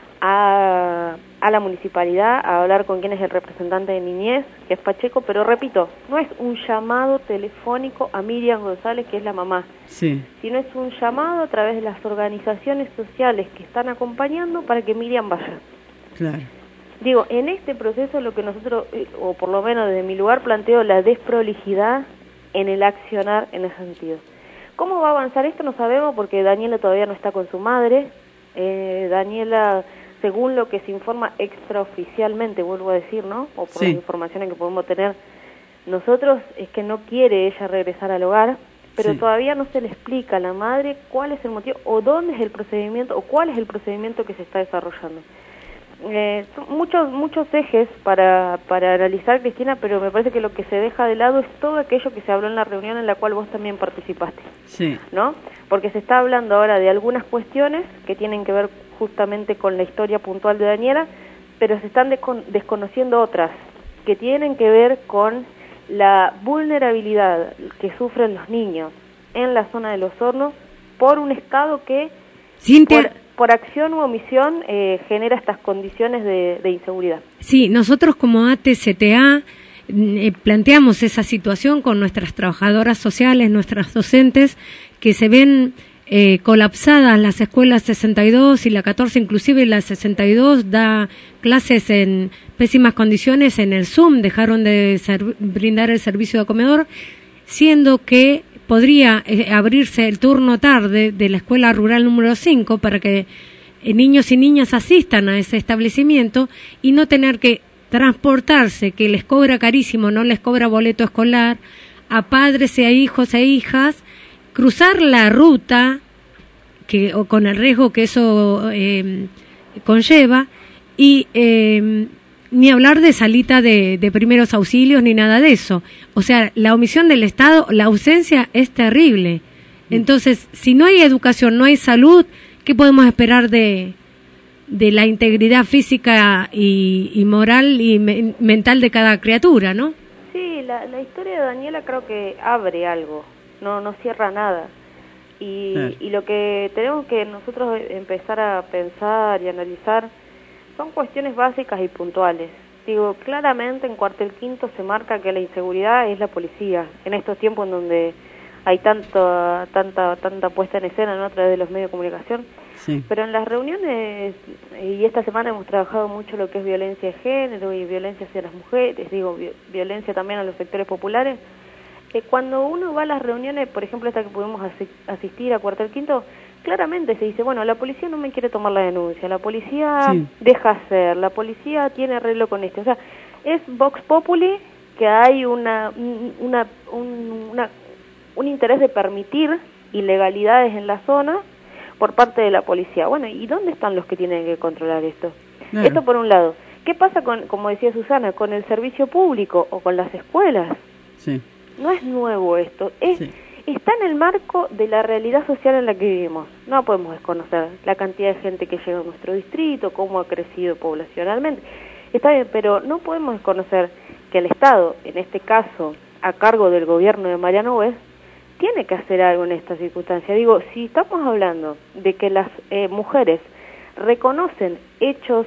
a, a la municipalidad a hablar con quien es el representante de niñez, que es Pacheco, pero repito, no es un llamado telefónico a Miriam González, que es la mamá, Sí. sino es un llamado a través de las organizaciones sociales que están acompañando para que Miriam vaya. Claro. Digo, en este proceso lo que nosotros, eh, o por lo menos desde mi lugar, planteo la desprolijidad en el accionar en ese sentido. ¿Cómo va a avanzar esto? No sabemos, porque Daniela todavía no está con su madre. Eh, Daniela, según lo que se informa extraoficialmente, vuelvo a decir, ¿no? O por Sí. las informaciones que podemos tener nosotros, es que no quiere ella regresar al hogar, pero Sí. todavía no se le explica a la madre cuál es el motivo, o dónde es el procedimiento, o cuál es el procedimiento que se está desarrollando. Eh, son muchos muchos ejes para, para analizar, Cristina, pero me parece que lo que se deja de lado es todo aquello que se habló en la reunión en la cual vos también participaste, Sí. ¿no? Porque se está hablando ahora de algunas cuestiones que tienen que ver justamente con la historia puntual de Daniela, pero se están descon- desconociendo otras que tienen que ver con la vulnerabilidad que sufren los niños en la zona de Los Hornos por un Estado que Cintia. por, por acción u omisión eh, genera estas condiciones de, de inseguridad. Sí, nosotros como A T C T A eh, planteamos esa situación con nuestras trabajadoras sociales, nuestras docentes, que se ven eh, colapsadas las escuelas sesenta y dos y la catorce, inclusive la sesenta y dos da clases en pésimas condiciones en el Zoom, dejaron de ser- brindar el servicio de comedor, siendo que podría eh, abrirse el turno tarde de la escuela rural número cinco para que eh, niños y niñas asistan a ese establecimiento y no tener que transportarse, que les cobra carísimo, no les cobra boleto escolar, a padres y a hijos e hijas, cruzar la ruta que o con el riesgo que eso eh, conlleva y eh, ni hablar de salita de, de primeros auxilios ni nada de eso. O sea, la omisión del Estado, la ausencia es terrible. Entonces, si no hay educación, no hay salud, ¿qué podemos esperar de, de la integridad física y, y moral y me- mental de cada criatura, no? Sí, la, la historia de Daniela creo que abre algo, no no cierra nada. Y, Claro. y lo que tenemos que nosotros empezar a pensar y analizar son cuestiones básicas y puntuales. Digo, claramente en Cuartel Quinto se marca que la inseguridad es la policía, en estos tiempos en donde hay tanto, tanta tanta puesta en escena, ¿no?, a través de los medios de comunicación. Sí. Pero en las reuniones, y esta semana hemos trabajado mucho lo que es violencia de género y violencia hacia las mujeres, digo, vi- violencia también a los sectores populares, eh, cuando uno va a las reuniones, por ejemplo esta que pudimos asi- asistir a Cuartel Quinto, claramente se dice, bueno, la policía no me quiere tomar la denuncia, la policía Sí. deja hacer, la policía tiene arreglo con esto. O sea, es Vox Populi que hay una, un- una, un, una, un interés de permitir ilegalidades en la zona por parte de la policía. Bueno, ¿y dónde están los que tienen que controlar esto? Claro. Esto por un lado. ¿Qué pasa con, como decía Susana, con el servicio público o con las escuelas? Sí. No es nuevo esto, es está en el marco de la realidad social en la que vivimos. No podemos desconocer la cantidad de gente que llega a nuestro distrito, cómo ha crecido poblacionalmente. Está bien, pero no podemos desconocer que el Estado, en este caso, a cargo del gobierno de Mariano West, tiene que hacer algo en esta circunstancia. Digo, si estamos hablando de que las eh, mujeres reconocen hechos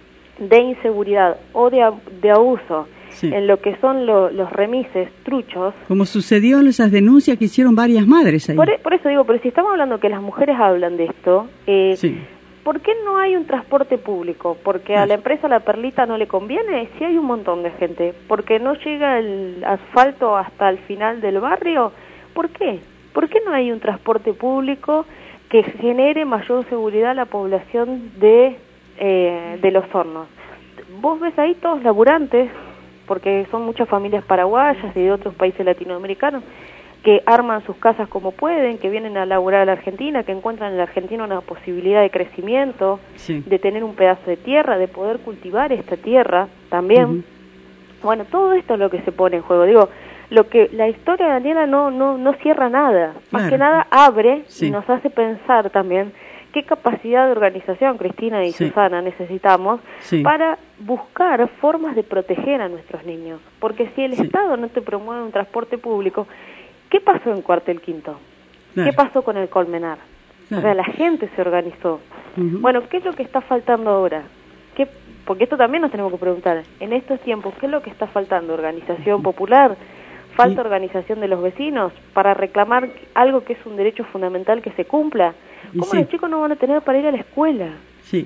de inseguridad o de, ab- de abuso Sí. en lo que son lo- los remises truchos, Como sucedió en esas denuncias que hicieron varias madres ahí. por, e- por eso digo, pero si estamos hablando que las mujeres hablan de esto, eh, Sí. ¿por qué no hay un transporte público? ¿Porque a la empresa La Perlita no le conviene? Sí hay un montón de gente. ¿Porque no llega el asfalto hasta el final del barrio? ¿Por qué? ¿Por qué no hay un transporte público que genere mayor seguridad a la población de, eh, de Los Hornos? Vos ves ahí todos laburantes, porque son muchas familias paraguayas y de otros países latinoamericanos que arman sus casas como pueden, que vienen a laburar a la Argentina, que encuentran en la Argentina una posibilidad de crecimiento, Sí. de tener un pedazo de tierra, de poder cultivar esta tierra también. Ujú. Bueno, todo esto es lo que se pone en juego. Digo, lo que la historia de Daniela no no no cierra nada, más Claro. que nada abre Sí. y nos hace pensar también qué capacidad de organización, Cristina y Sí. Susana, necesitamos Sí. para buscar formas de proteger a nuestros niños. Porque si el Sí. Estado no te promueve un transporte público, ¿qué pasó en Cuartel Quinto? Claro. ¿Qué pasó con el Colmenar? Claro. O sea, la gente se organizó. Ujú. Bueno, ¿qué es lo que está faltando ahora? ¿Qué, porque esto también nos tenemos que preguntar. En estos tiempos, ¿qué es lo que está faltando? ¿Organización popular? ¿Falta organización de los vecinos para reclamar algo que es un derecho fundamental que se cumpla? Y ¿Cómo sí. los chicos no van a tener para ir a la escuela? Sí.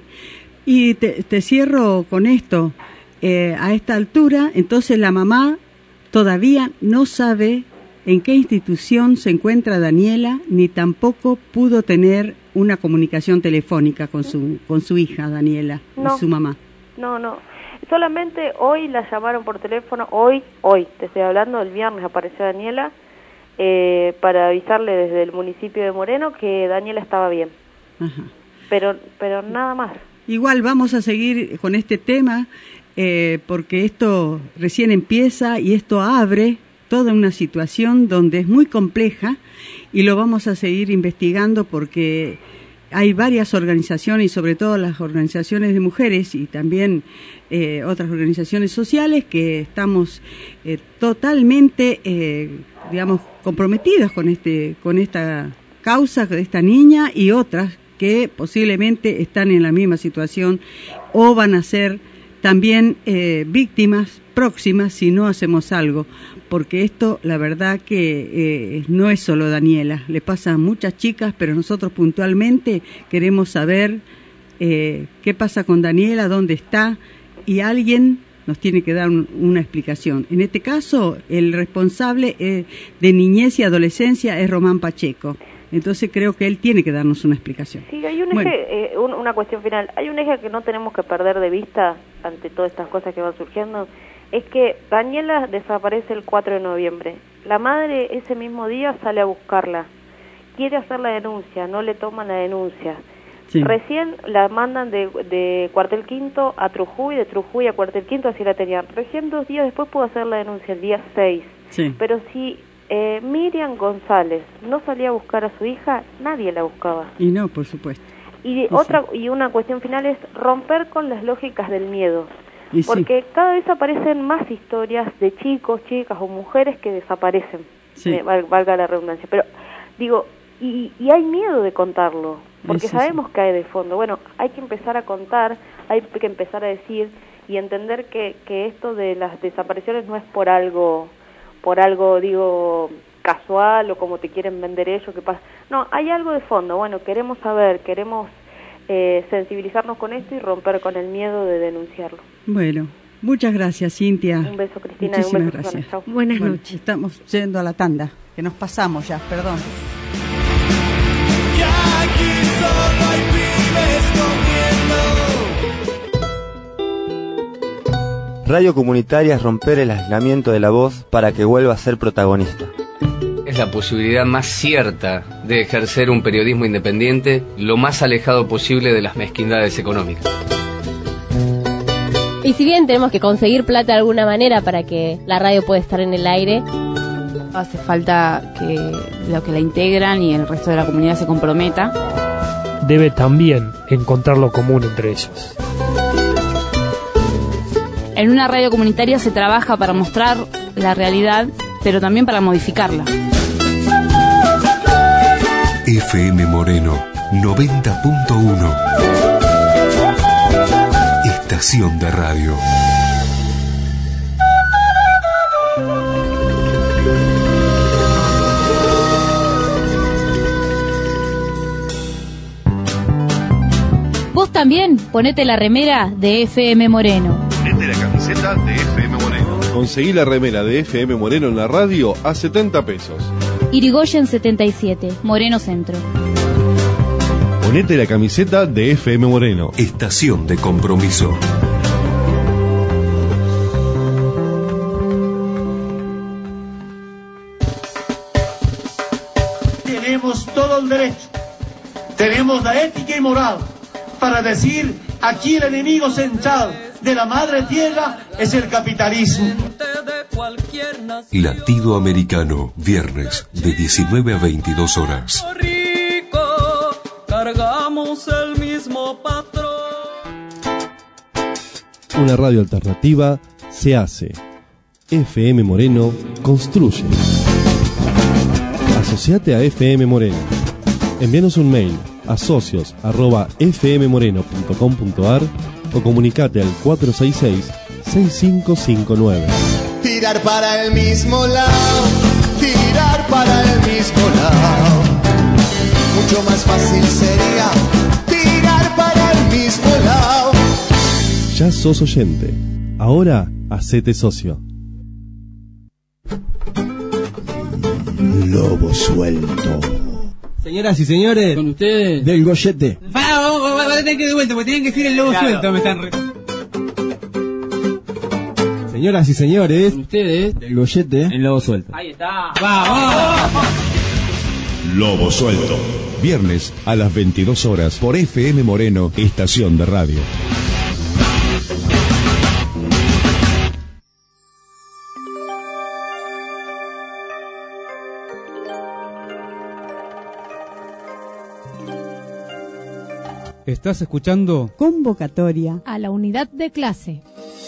Y te, te cierro con esto. Eh, a esta altura, entonces la mamá todavía no sabe en qué institución se encuentra Daniela, ni tampoco pudo tener una comunicación telefónica con su con su hija Daniela No. y su mamá. No, no. Solamente hoy la llamaron por teléfono, hoy, hoy, te estoy hablando, el viernes apareció Daniela, eh, para avisarle desde el municipio de Moreno que Daniela estaba bien. Ajá. Pero, pero nada más. Igual vamos a seguir con este tema eh, porque esto recién empieza y esto abre toda una situación donde es muy compleja y lo vamos a seguir investigando porque hay varias organizaciones y sobre todo las organizaciones de mujeres y también eh, otras organizaciones sociales que estamos eh, totalmente, eh, digamos, comprometidas con este, con esta causa de esta niña y otras que posiblemente están en la misma situación o van a ser también eh, víctimas próximas si no hacemos algo, porque esto la verdad que eh, no es solo Daniela, le pasa a muchas chicas, pero nosotros puntualmente queremos saber eh, qué pasa con Daniela, dónde está, y alguien nos tiene que dar un, una explicación. En este caso, el responsable eh, de niñez y adolescencia es Román Pacheco. Entonces creo que él tiene que darnos una explicación. Sí, hay un Bueno. eje, eh, un- una cuestión final. Hay un eje que no tenemos que perder de vista ante todas estas cosas que van surgiendo. Es que Daniela desaparece el cuatro de noviembre. La madre ese mismo día sale a buscarla. Quiere hacer la denuncia, no le toman la denuncia. Sí. Recién la mandan de, de Cuartel Quinto a Trujuy, de Trujuy a Cuartel Quinto, así la tenían. Recién dos días después pudo hacer la denuncia, el día seis. Sí. Pero si eh, Miriam González no salía a buscar a su hija, nadie la buscaba. Y no, por supuesto. Y de- Y otra y una cuestión final es romper con las lógicas del miedo. Y sí. Porque cada vez aparecen más historias de chicos, chicas o mujeres que desaparecen, Sí. eh, val- valga la redundancia. Pero digo, y, y hay miedo de contarlo, porque Sí, sí, sabemos que hay de fondo. Bueno, hay que empezar a contar, hay que empezar a decir y entender que, que esto de las desapariciones no es por algo, por algo, digo, casual o como te quieren vender ellos, que pasa. No, hay algo de fondo. Bueno, queremos saber, queremos eh, sensibilizarnos con esto y romper con el miedo de denunciarlo. Bueno, muchas gracias, Cintia. Un beso, Cristina, Muchísimas un beso, Susana. gracias. Chau. Buenas Bueno, noches. Estamos yendo a la tanda, que nos pasamos ya, perdón. Aquí solo hay pibes comiendo. Radio comunitaria es romper el aislamiento de la voz para que vuelva a ser protagonista. Es la posibilidad más cierta de ejercer un periodismo independiente lo más alejado posible de las mezquindades económicas. Y si bien tenemos que conseguir plata de alguna manera para que la radio pueda estar en el aire, Hace falta que los que la integran y el resto de la comunidad se comprometa. Debe también encontrar lo común entre ellos. En una radio comunitaria se trabaja para mostrar la realidad, pero también para modificarla. F M Moreno noventa punto uno. Estación de radio. Vos también ponete la remera de F M Moreno. Ponete la camiseta de F M Moreno. Conseguí la remera de F M Moreno en la radio a setenta pesos. Irigoyen setenta y siete, Moreno Centro. Ponete la camiseta de F M Moreno. Estación de compromiso. todo el derecho. Tenemos la ética y moral para decir, aquí el enemigo central de la madre tierra es el capitalismo. Latido Americano, viernes de diecinueve a veintidós horas. Cargamos el mismo patrón. Una radio alternativa se hace. F M Moreno construye. Asociate a F M Moreno. Envíanos un mail a socios arroba f m moreno punto com punto a r o comunicate al cuatro seis seis, seis cinco cinco nueve. Tirar para el mismo lado, tirar para el mismo lado. Mucho más fácil sería tirar para el mismo lado. Ya sos oyente. Ahora hacete socio. Lobo suelto. Señoras y señores, con ustedes, del Goyete. Vamos, vamos, a tener que de vuelta, porque tienen que decir el lobo claro. suelto. Me están re... Señoras y señores, con ustedes, del Goyete, el lobo suelto. Ahí está. ¡Vamos! Lobo suelto. Viernes a las veintidós horas por F M Moreno, estación de radio. Estás escuchando Convocatoria a la unidad de clase.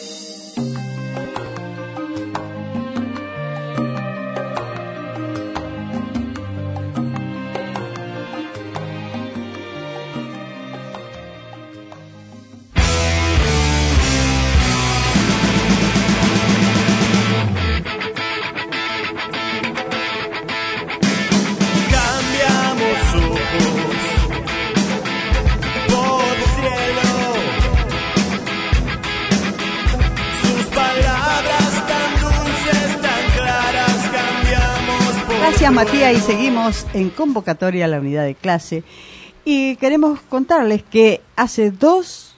Gracias, Matías, y seguimos en Convocatoria a la unidad de clase. Y queremos contarles que hace dos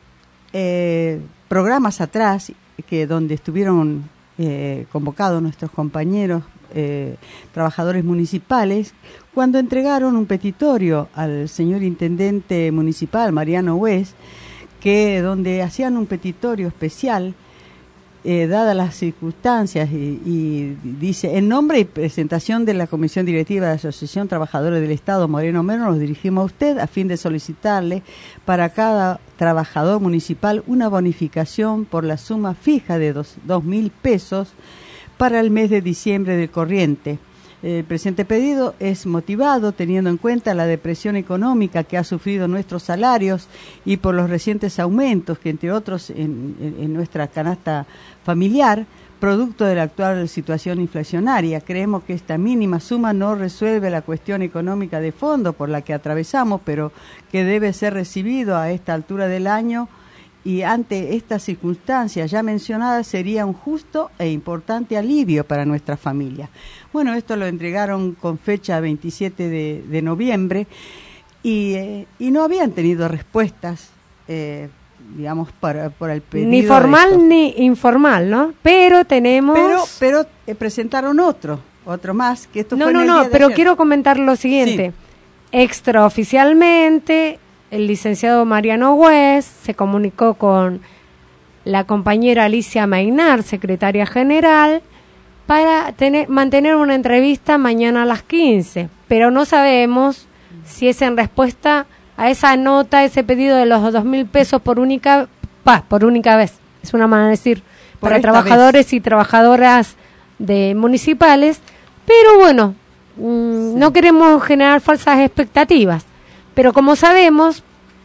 eh, programas atrás, que donde estuvieron eh, convocados nuestros compañeros eh, trabajadores municipales, cuando entregaron un petitorio al señor intendente municipal, Mariano Hues, que donde hacían un petitorio especial, Eh, dadas las circunstancias, y, y dice: en nombre y presentación de la Comisión Directiva de la Asociación Trabajadores del Estado Moreno Mero, nos dirigimos a usted a fin de solicitarle para cada trabajador municipal una bonificación por la suma fija de dos, dos mil pesos para el mes de diciembre del corriente. El presente pedido es motivado teniendo en cuenta la depresión económica que ha sufrido nuestros salarios y por los recientes aumentos que, entre otros, en, en, en nuestra canasta familiar, producto de la actual situación inflacionaria. Creemos que esta mínima suma no resuelve la cuestión económica de fondo por la que atravesamos, pero que debe ser recibido a esta altura del año, y ante estas circunstancias ya mencionadas sería un justo e importante alivio para nuestra familia. Bueno, esto lo entregaron con fecha veintisiete de, de noviembre y, eh, y no habían tenido respuestas, eh, digamos, para, por el pedido. Ni formal ni informal, ¿no? Pero tenemos... Pero, pero eh, presentaron otro, otro más, que esto no, fue no, en el no, día de pero ayer. quiero comentar lo siguiente. Sí. Extraoficialmente, el licenciado Mariano Hues se comunicó con la compañera Alicia Mainar, secretaria general, para tener, mantener una entrevista mañana a las quince, pero no sabemos si es en respuesta a esa nota, ese pedido de los dos mil pesos por única, pa, por única vez, es una manera de decir, por para trabajadores vez. y trabajadoras de municipales, pero bueno, mmm, sí. no queremos generar falsas expectativas. Pero como sabemos,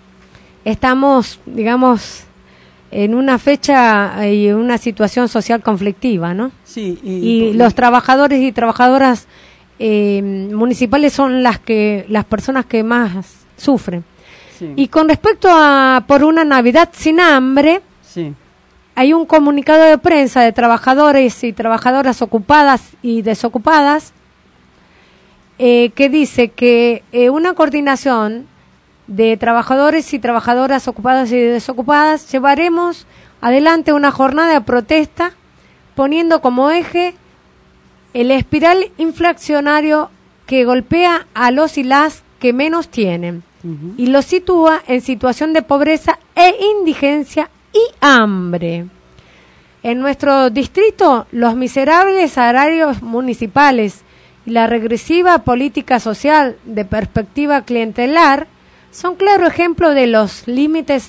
estamos, digamos, en una fecha y en una situación social conflictiva, ¿no? Sí. Y, y los trabajadores y trabajadoras eh, municipales son las que las personas que más sufren. Sí. Y con respecto a por una Navidad sin hambre, sí. hay un comunicado de prensa de trabajadores y trabajadoras ocupadas y desocupadas eh, que dice que eh, una coordinación de trabajadores y trabajadoras ocupadas y desocupadas llevaremos adelante una jornada de protesta poniendo como eje el espiral inflacionario que golpea a los y las que menos tienen uh-huh. y los sitúa en situación de pobreza e indigencia y hambre. En nuestro distrito, los miserables salarios municipales y la regresiva política social de perspectiva clientelar son claro ejemplo de los límites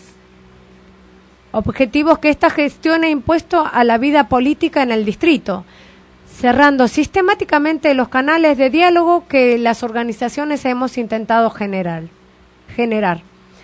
objetivos que esta gestión ha impuesto a la vida política en el distrito, cerrando sistemáticamente los canales de diálogo que las organizaciones hemos intentado generar. generar.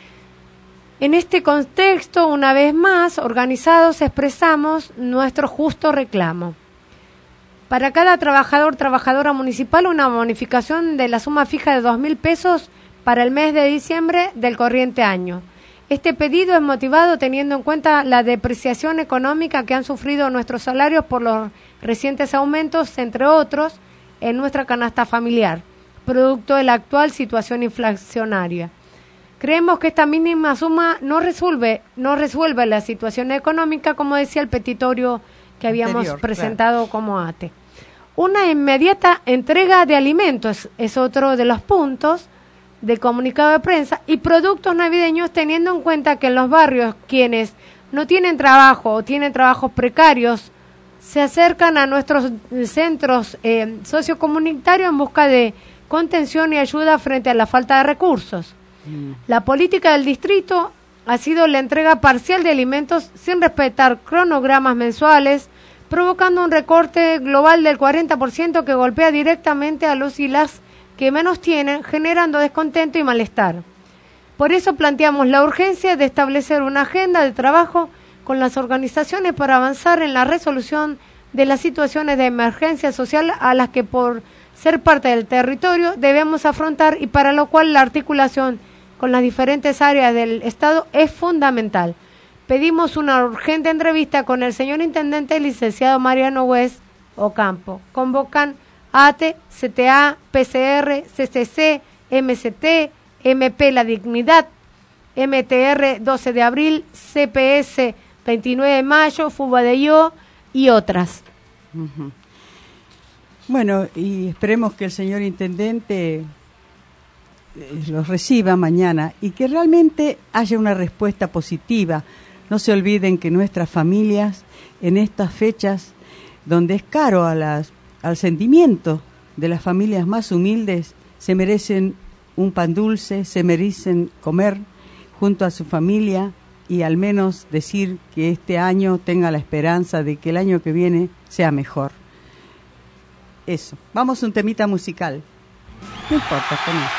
En este contexto, una vez más, organizados expresamos nuestro justo reclamo. Para cada trabajador trabajadora municipal, una bonificación de la suma fija de dos mil pesos para el mes de diciembre del corriente año. Este pedido es motivado teniendo en cuenta la depreciación económica que han sufrido nuestros salarios por los recientes aumentos, entre otros, en nuestra canasta familiar, producto de la actual situación inflacionaria. Creemos que esta mínima suma no resuelve, no resuelve la situación económica, como decía el petitorio que habíamos Anterior, presentado claro. como A T E. Una inmediata entrega de alimentos es otro de los puntos del comunicado de prensa y productos navideños, teniendo en cuenta que en los barrios quienes no tienen trabajo o tienen trabajos precarios se acercan a nuestros centros eh, sociocomunitarios en busca de contención y ayuda frente a la falta de recursos. Mm. La política del distrito ha sido la entrega parcial de alimentos sin respetar cronogramas mensuales, provocando un recorte global del cuarenta por ciento que golpea directamente a los y las que menos tienen, generando descontento y malestar. Por eso planteamos la urgencia de establecer una agenda de trabajo con las organizaciones para avanzar en la resolución de las situaciones de emergencia social a las que por ser parte del territorio debemos afrontar y para lo cual la articulación con las diferentes áreas del Estado es fundamental. Pedimos una urgente entrevista con el señor Intendente, licenciado Mariano West Ocampo. Convocan A T E, C T A, P C R, C C C, M C T, M P La Dignidad, M T R doce de abril, C P S veintinueve de mayo, Fuba de Yo y otras. Uh-huh. Bueno, y esperemos que el señor Intendente eh, los reciba mañana y que realmente haya una respuesta positiva. No se olviden que nuestras familias en estas fechas, donde es caro a las, al sentimiento de las familias más humildes, se merecen un pan dulce, se merecen comer junto a su familia y al menos decir que este año tenga la esperanza de que el año que viene sea mejor. Eso. Vamos a un temita musical. No importa, con él.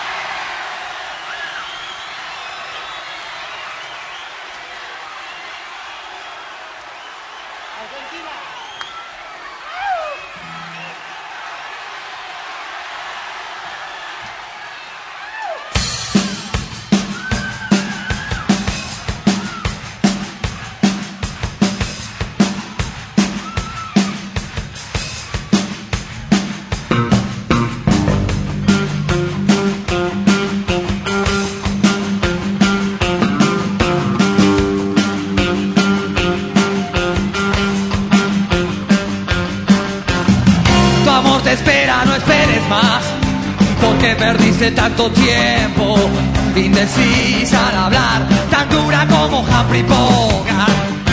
Tanto tiempo, indecisa al hablar, tan dura como Humphrey Bogart.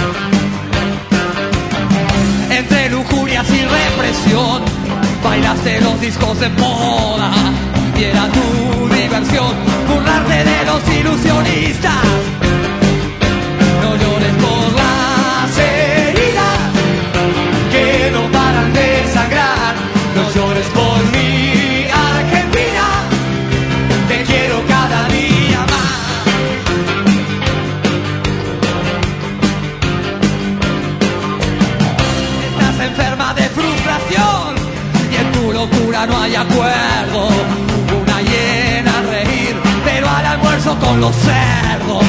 Entre lujurias y represión, bailaste los discos de moda y era tu diversión burlarte de los ilusionistas. No llores por las heridas que no paran de sangrar, no llores por mí. No hay acuerdo, una hiena a reír, pero al almuerzo con los cerdos.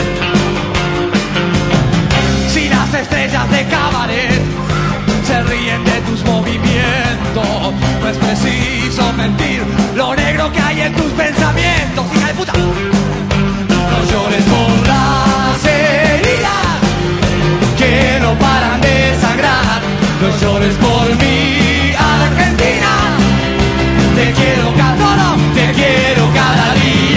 Si las estrellas de cabaret se ríen de tus movimientos, no es preciso mentir lo negro que hay en tus pensamientos, hija de puta. No llores por las heridas que no paran de sangrar, no llores por mí, Argentina. Te quiero cada, no, no, te quiero cada día.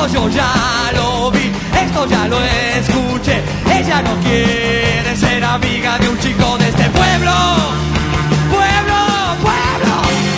esto yo ya lo vi, esto ya lo escuché. Ella no quiere ser amiga de un chico de este pueblo. Pueblo, pueblo.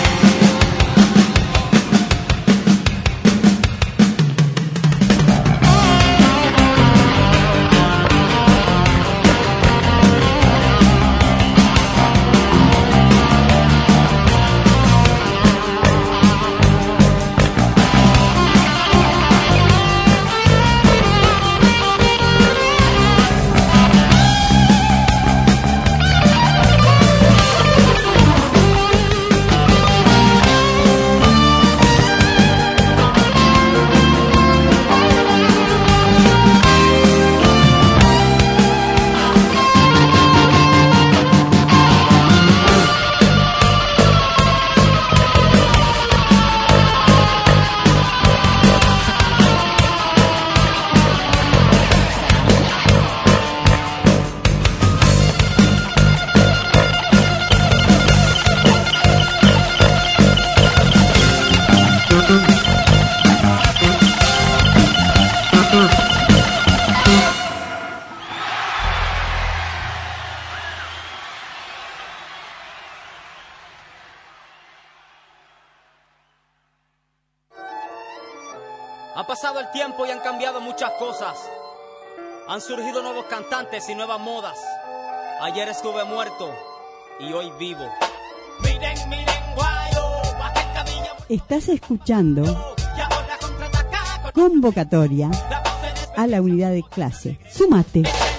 Ha pasado el tiempo y han cambiado muchas cosas. Han surgido nuevos cantantes y nuevas modas. Ayer estuve muerto y hoy vivo. Miren, miren, guayo, Estás escuchando Convocatoria a la unidad de clase. Súmate.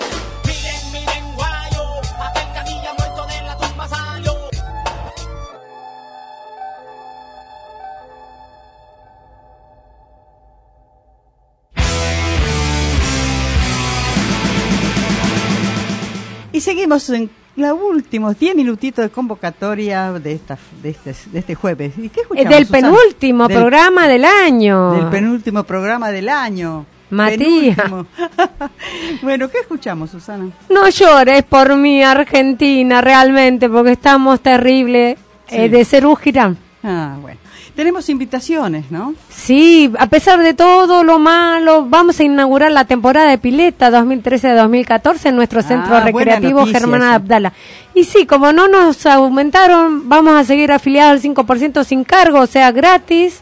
Y seguimos en los últimos diez minutitos de convocatoria de esta de este, de este jueves. ¿Y qué escuchamos, Del Susana? penúltimo Del, programa del año. Del penúltimo programa del año. Matías. Bueno, ¿qué escuchamos, Susana? No llores por mí, Argentina, realmente, porque estamos terribles Sí. eh, de ser un girán. Ah, bueno. Tenemos invitaciones, ¿no? Sí, a pesar de todo lo malo, vamos a inaugurar la temporada de pileta dos mil trece a dos mil catorce en nuestro Ah, centro recreativo buena noticia, Germana sí. Abdala. Y sí, como no nos aumentaron, vamos a seguir afiliados al cinco por ciento sin cargo, o sea, gratis.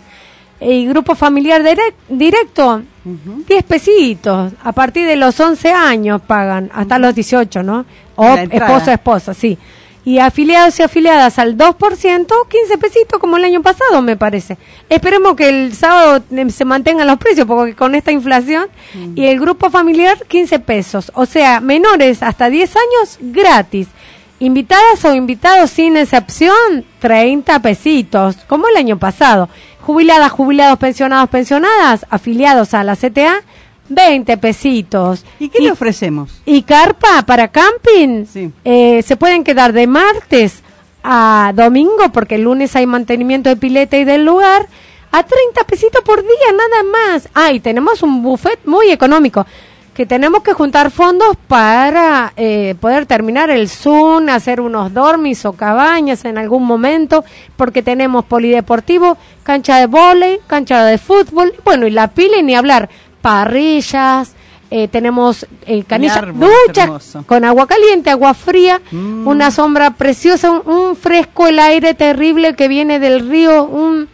Y grupo familiar direct, directo, diez pesitos. A partir de los once años pagan, hasta los dieciocho, ¿no? O La entrada. esposo, esposa, sí. Y afiliados y afiliadas al dos por ciento, quince pesitos como el año pasado, me parece. Esperemos que el sábado eh, se mantengan los precios, porque con esta inflación, Mm. y el grupo familiar, quince pesos. O sea, menores hasta diez años, gratis. Invitadas o invitados sin excepción, treinta pesitos, como el año pasado. Jubiladas, jubilados, pensionados, pensionadas, afiliados a la C T A, veinte pesitos. ¿Y qué le ofrecemos? Y carpa para camping, eh, se pueden quedar de martes a domingo, porque el lunes hay mantenimiento de pileta y del lugar, a treinta pesitos por día, nada más. Ah, y tenemos un buffet muy económico, que tenemos que juntar fondos para eh, poder terminar el Zoom, hacer unos dormis o cabañas en algún momento, porque tenemos polideportivo, cancha de vóley, cancha de fútbol, bueno, y la pila y ni hablar, parrillas, eh, tenemos eh, canilla, árbol duchas hermoso. con agua caliente, agua fría, Mm. una sombra preciosa, un, un fresco, el aire terrible que viene del río, un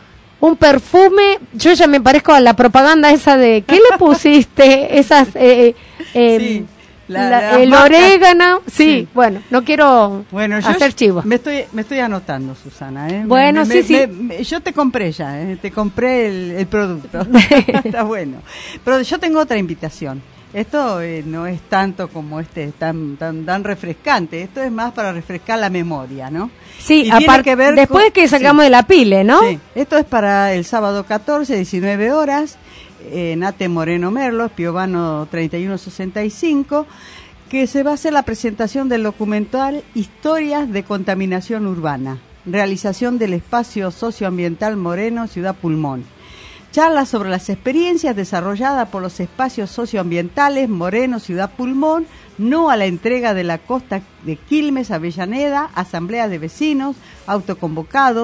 un perfume. Yo ya me parezco a la propaganda esa de ¿qué le pusiste? Esas eh, eh, Sí, la- la- las el marcas. orégano, sí, Sí. bueno, no quiero Bueno, yo hacer chivo. Me estoy, me estoy anotando, Susana. ¿eh? Bueno, Me- sí, me- sí. me- me- yo te compré ya, ¿eh? Te compré el, el producto. Está bueno. Pero yo tengo otra invitación. Esto eh, no es tanto como este, tan, tan, tan refrescante. Esto es más para refrescar la memoria, ¿no? Sí, Y tiene aparte, que ver después con- que salgamos sí. de la pile, ¿no? Sí, esto es para el sábado catorce, diecinueve horas, en Ate Moreno Merlos, Piovano treinta y uno sesenta y cinco, que se va a hacer la presentación del documental Historias de Contaminación Urbana, realización del espacio socioambiental Moreno, Ciudad Pulmón. Charlas sobre las experiencias desarrolladas por los espacios socioambientales Moreno, Ciudad Pulmón, no a la entrega de la costa de Quilmes, Avellaneda, asambleas de vecinos, autoconvocados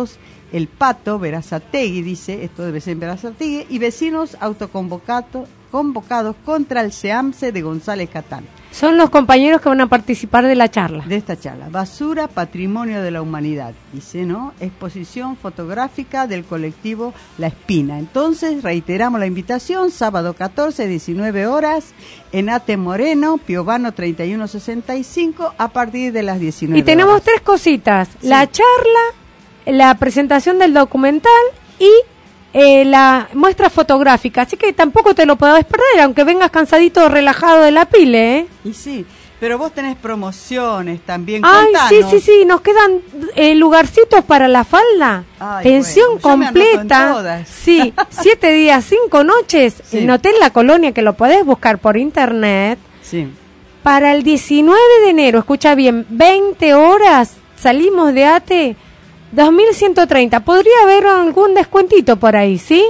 El Pato, Berazategui, dice, esto debe ser en Berazategui, y vecinos autoconvocados convocados contra el SEAMSE de González Catán. Son los compañeros que van a participar de la charla. De esta charla. Basura, patrimonio de la humanidad, dice, ¿no? Exposición fotográfica del colectivo La Espina. Entonces, reiteramos la invitación, sábado catorce, diecinueve horas, en Ate Moreno, Piovano treinta y uno sesenta y cinco, a partir de las diecinueve Y tenemos horas. tres cositas, Sí. la charla, la presentación del documental y eh, la muestra fotográfica, así que tampoco te lo podés perder, aunque vengas cansadito, relajado de la pile, ¿eh? Y sí, pero vos tenés promociones también. Ay, sí, contanos. sí, sí, nos quedan eh, lugarcitos para la falda, Ay, pensión bueno, yo me anoto en completa, todas. sí, siete días, cinco noches, Sí. en Hotel La Colonia, que lo podés buscar por internet, Sí. para el diecinueve de enero, escucha bien, veinte horas, salimos de ATE, dos mil ciento treinta. Podría haber algún descuentito por ahí, ¿sí?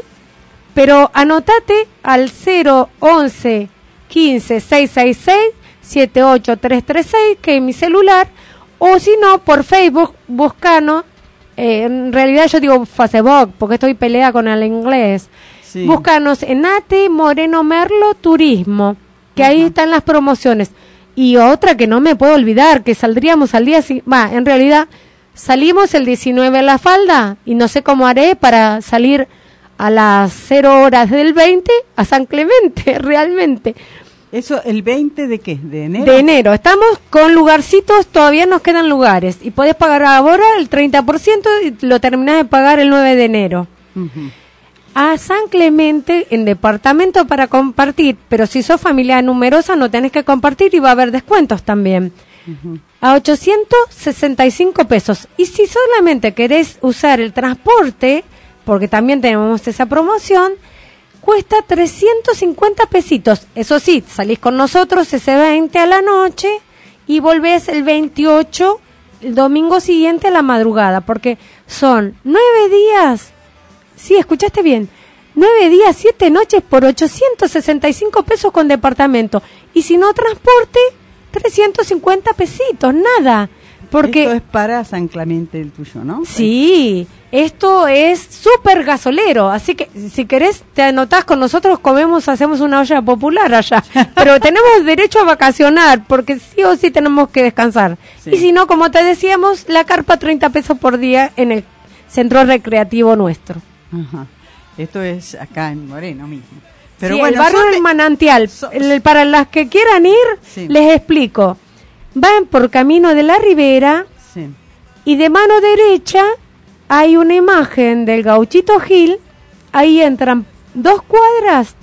Pero anotate al cero once quince seiscientos sesenta y seis setenta y ocho trescientos treinta y seis, que es mi celular, o si no, por Facebook, buscanos, eh, en realidad yo digo Facebook, porque estoy peleada con el inglés, Sí. búscanos en Ate Moreno Merlo Turismo, que ahí están las promociones. Y otra que no me puedo olvidar, que saldríamos al día siguiente, va, en realidad salimos el diecinueve a la falda y no sé cómo haré para salir a las cero horas del veinte a San Clemente, realmente. ¿Eso el veinte de qué? ¿De enero? De enero. Estamos con lugarcitos, todavía nos quedan lugares. Y podés pagar ahora el treinta por ciento y lo terminás de pagar el nueve de enero. Ujú. A San Clemente, en departamento para compartir, pero si sos familia numerosa no tenés que compartir y va a haber descuentos también. Ujú. A ochocientos sesenta y cinco pesos. Y si solamente querés usar el transporte, porque también tenemos esa promoción, cuesta trescientos cincuenta pesitos. Eso sí, salís con nosotros ese veinte a la noche y volvés el veintiocho, el domingo siguiente a la madrugada, porque son nueve días. Sí, escuchaste bien. Nueve días, siete noches por ochocientos sesenta y cinco pesos con departamento. Y si no transporte, trescientos cincuenta pesitos, nada. Porque Esto es para San Clemente el tuyo, ¿no? sí, esto es súper gasolero, así que si querés te anotás con nosotros, comemos, hacemos una olla popular allá, pero tenemos derecho a vacacionar, porque sí o sí tenemos que descansar. Sí. Y si no, como te decíamos, la carpa treinta pesos por día en el centro recreativo nuestro. Ajá. Esto es acá en Moreno mismo. Pero Sí, bueno, el barrio son de- del Manantial, so- el- para las que quieran ir, Sí. les explico. Van por Camino de la Ribera, Sí. y de mano derecha hay una imagen del Gauchito Gil, ahí entran dos cuadras,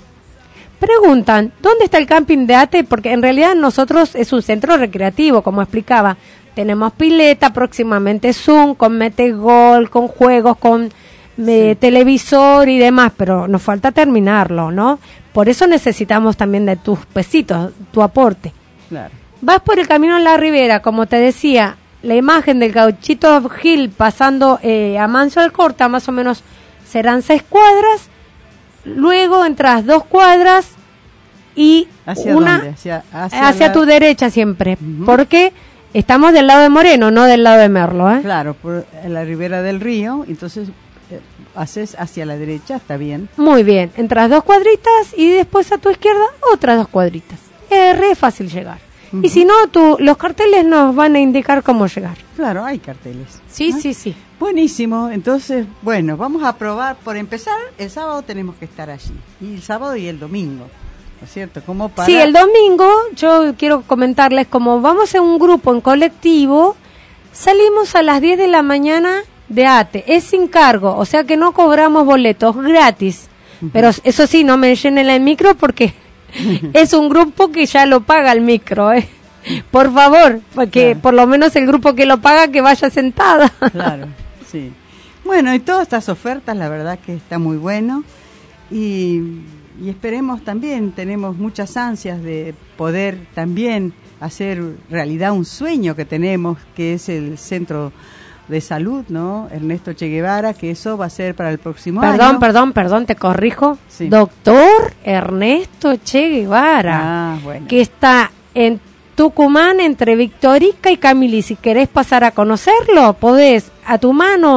preguntan, ¿dónde está el camping de Ate? Porque en realidad nosotros es un centro recreativo, como explicaba, tenemos pileta, próximamente Zoom, con metegol, con juegos, con eh, televisor y demás, pero nos falta terminarlo, ¿no? Por eso necesitamos también de tus pesitos, tu aporte. Claro. Vas por el camino en la ribera, como te decía, la imagen del Gauchito Gil pasando eh, a Manso Alcorta, más o menos serán seis cuadras, luego entras dos cuadras y ¿Hacia una dónde? Hacia, hacia, hacia la- tu derecha siempre, porque estamos del lado de Moreno, no del lado de Merlo, ¿eh? Claro, por la ribera del río, entonces eh, haces hacia la derecha, está bien. Muy bien, entras dos cuadritas y después a tu izquierda otras dos cuadritas. Es re fácil llegar. Y si no, tú, los carteles nos van a indicar cómo llegar. Claro, hay carteles. Sí, ¿Ah? sí, sí. Buenísimo, entonces, bueno, vamos a probar, por empezar, el sábado tenemos que estar allí, y el sábado y el domingo, ¿no es cierto? Como para... Sí, el domingo, yo quiero comentarles, como vamos en un grupo, en colectivo, salimos a las diez de la mañana de Ate, es sin cargo, o sea que no cobramos boletos, gratis, pero eso sí, no me llenen el micro porque es un grupo que ya lo paga el micro, ¿eh? Por favor, porque Claro. por lo menos el grupo que lo paga que vaya sentada. Claro, sí. Bueno, y todas estas ofertas, la verdad que está muy bueno, y, y esperemos también, tenemos muchas ansias de poder también hacer realidad un sueño que tenemos, que es el centro de salud, ¿no? Ernesto Che Guevara, que eso va a ser para el próximo año. Perdón, perdón, perdón, te corrijo. Sí. Doctor Ernesto Che Guevara, Ah, bueno. que está en Tucumán entre Victorica y Camili. Si querés pasar a conocerlo, podés a tu mano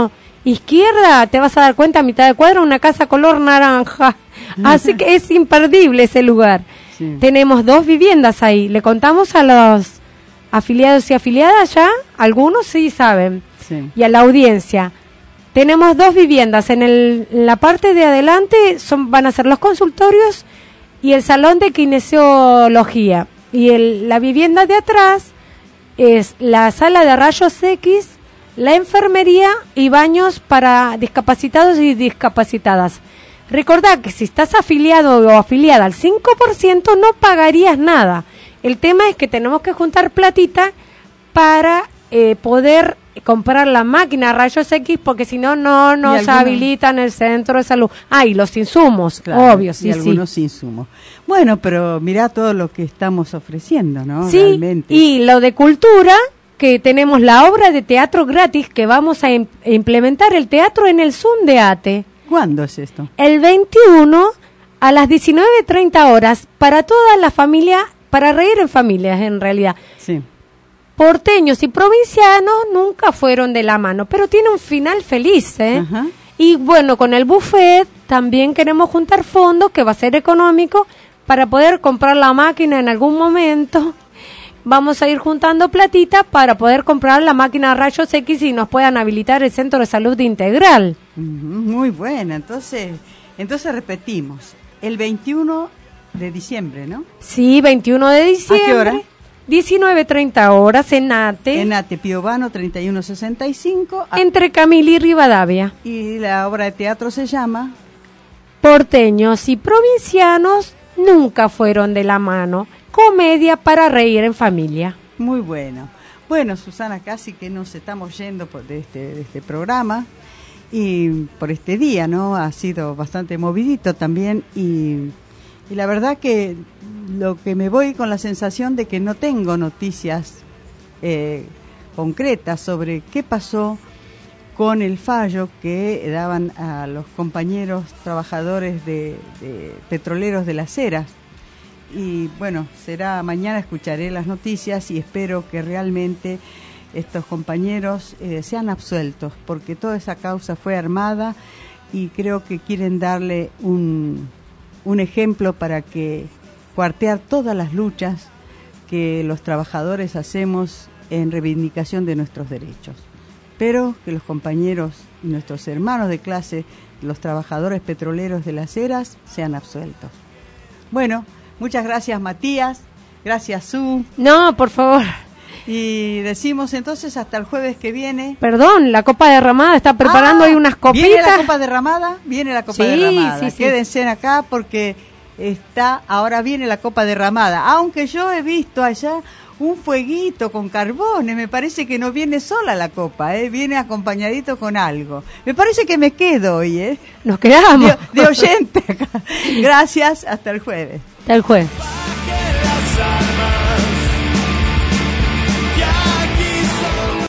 izquierda, te vas a dar cuenta, a mitad de cuadra, una casa color naranja. Así que es imperdible ese lugar. Sí. Tenemos dos viviendas ahí. Le contamos a los afiliados y afiliadas ya, algunos sí saben, sí. Y a la audiencia. Tenemos dos viviendas. En, el, en la parte de adelante son, van a ser los consultorios y el salón de kinesiología. Y el, la vivienda de atrás es la sala de rayos X, la enfermería y baños para discapacitados y discapacitadas. Recordá que si estás afiliado o afiliada al cinco por ciento no pagarías nada. El tema es que tenemos que juntar platita para eh, poder comprar la máquina rayos X, porque si no, no nos algunos... habilitan el centro de salud. Ah, y los insumos, claro, obvio, sí, y algunos sí. insumos. Bueno, pero mirá todo lo que estamos ofreciendo, ¿no? Sí, realmente. Y lo de cultura, que tenemos la obra de teatro gratis, que vamos a im- implementar el teatro en el Zoom de ATE. ¿Cuándo es esto? El veintiuno a las diecinueve treinta horas, para toda la familia, para reír en familias, en realidad. Sí. Porteños y provincianos nunca fueron de la mano, pero tiene un final feliz, ¿eh? Ajá. Y bueno, con el buffet también queremos juntar fondos, que va a ser económico, para poder comprar la máquina en algún momento. Vamos a ir juntando platita para poder comprar la máquina rayos X y nos puedan habilitar el centro de salud integral. Muy buena, entonces, entonces repetimos, el veintiuno de diciembre, ¿no? Sí, veintiuno de diciembre. ¿A qué hora? diecinueve treinta horas en ATE. En ATE Piovano treinta y uno sesenta y cinco. Entre Camil y Rivadavia. Y la obra de teatro se llama Porteños y provincianos nunca fueron de la mano. Comedia para reír en familia. Muy bueno. Bueno, Susana, casi que nos estamos yendo por de, este, de este programa y por este día, ¿no? Ha sido bastante movidito también y, y la verdad que lo que me voy con la sensación de que no tengo noticias eh, concretas sobre qué pasó con el fallo que daban a los compañeros trabajadores de, de petroleros de las Heras. Y bueno, será mañana, escucharé las noticias y espero que realmente estos compañeros eh, sean absueltos, porque toda esa causa fue armada y creo que quieren darle un, un ejemplo para que cuartear todas las luchas que los trabajadores hacemos en reivindicación de nuestros derechos. Espero que los compañeros y nuestros hermanos de clase, los trabajadores petroleros de las Heras, sean absueltos. Bueno, muchas gracias, Matías. Gracias, Su. No, por favor. Y decimos entonces hasta el jueves que viene. Perdón, la copa derramada está preparando ah, ahí unas copitas. ¿Viene la copa derramada? Viene la copa sí, derramada. Sí, sí. Quédense acá porque está, ahora viene la copa derramada. Aunque yo he visto allá un fueguito con carbones, me parece que no viene sola la copa, ¿eh? Viene acompañadito con algo. Me parece que me quedo hoy, ¿eh? Nos quedamos. De, de oyente acá. Gracias, hasta el jueves. Hasta el jueves.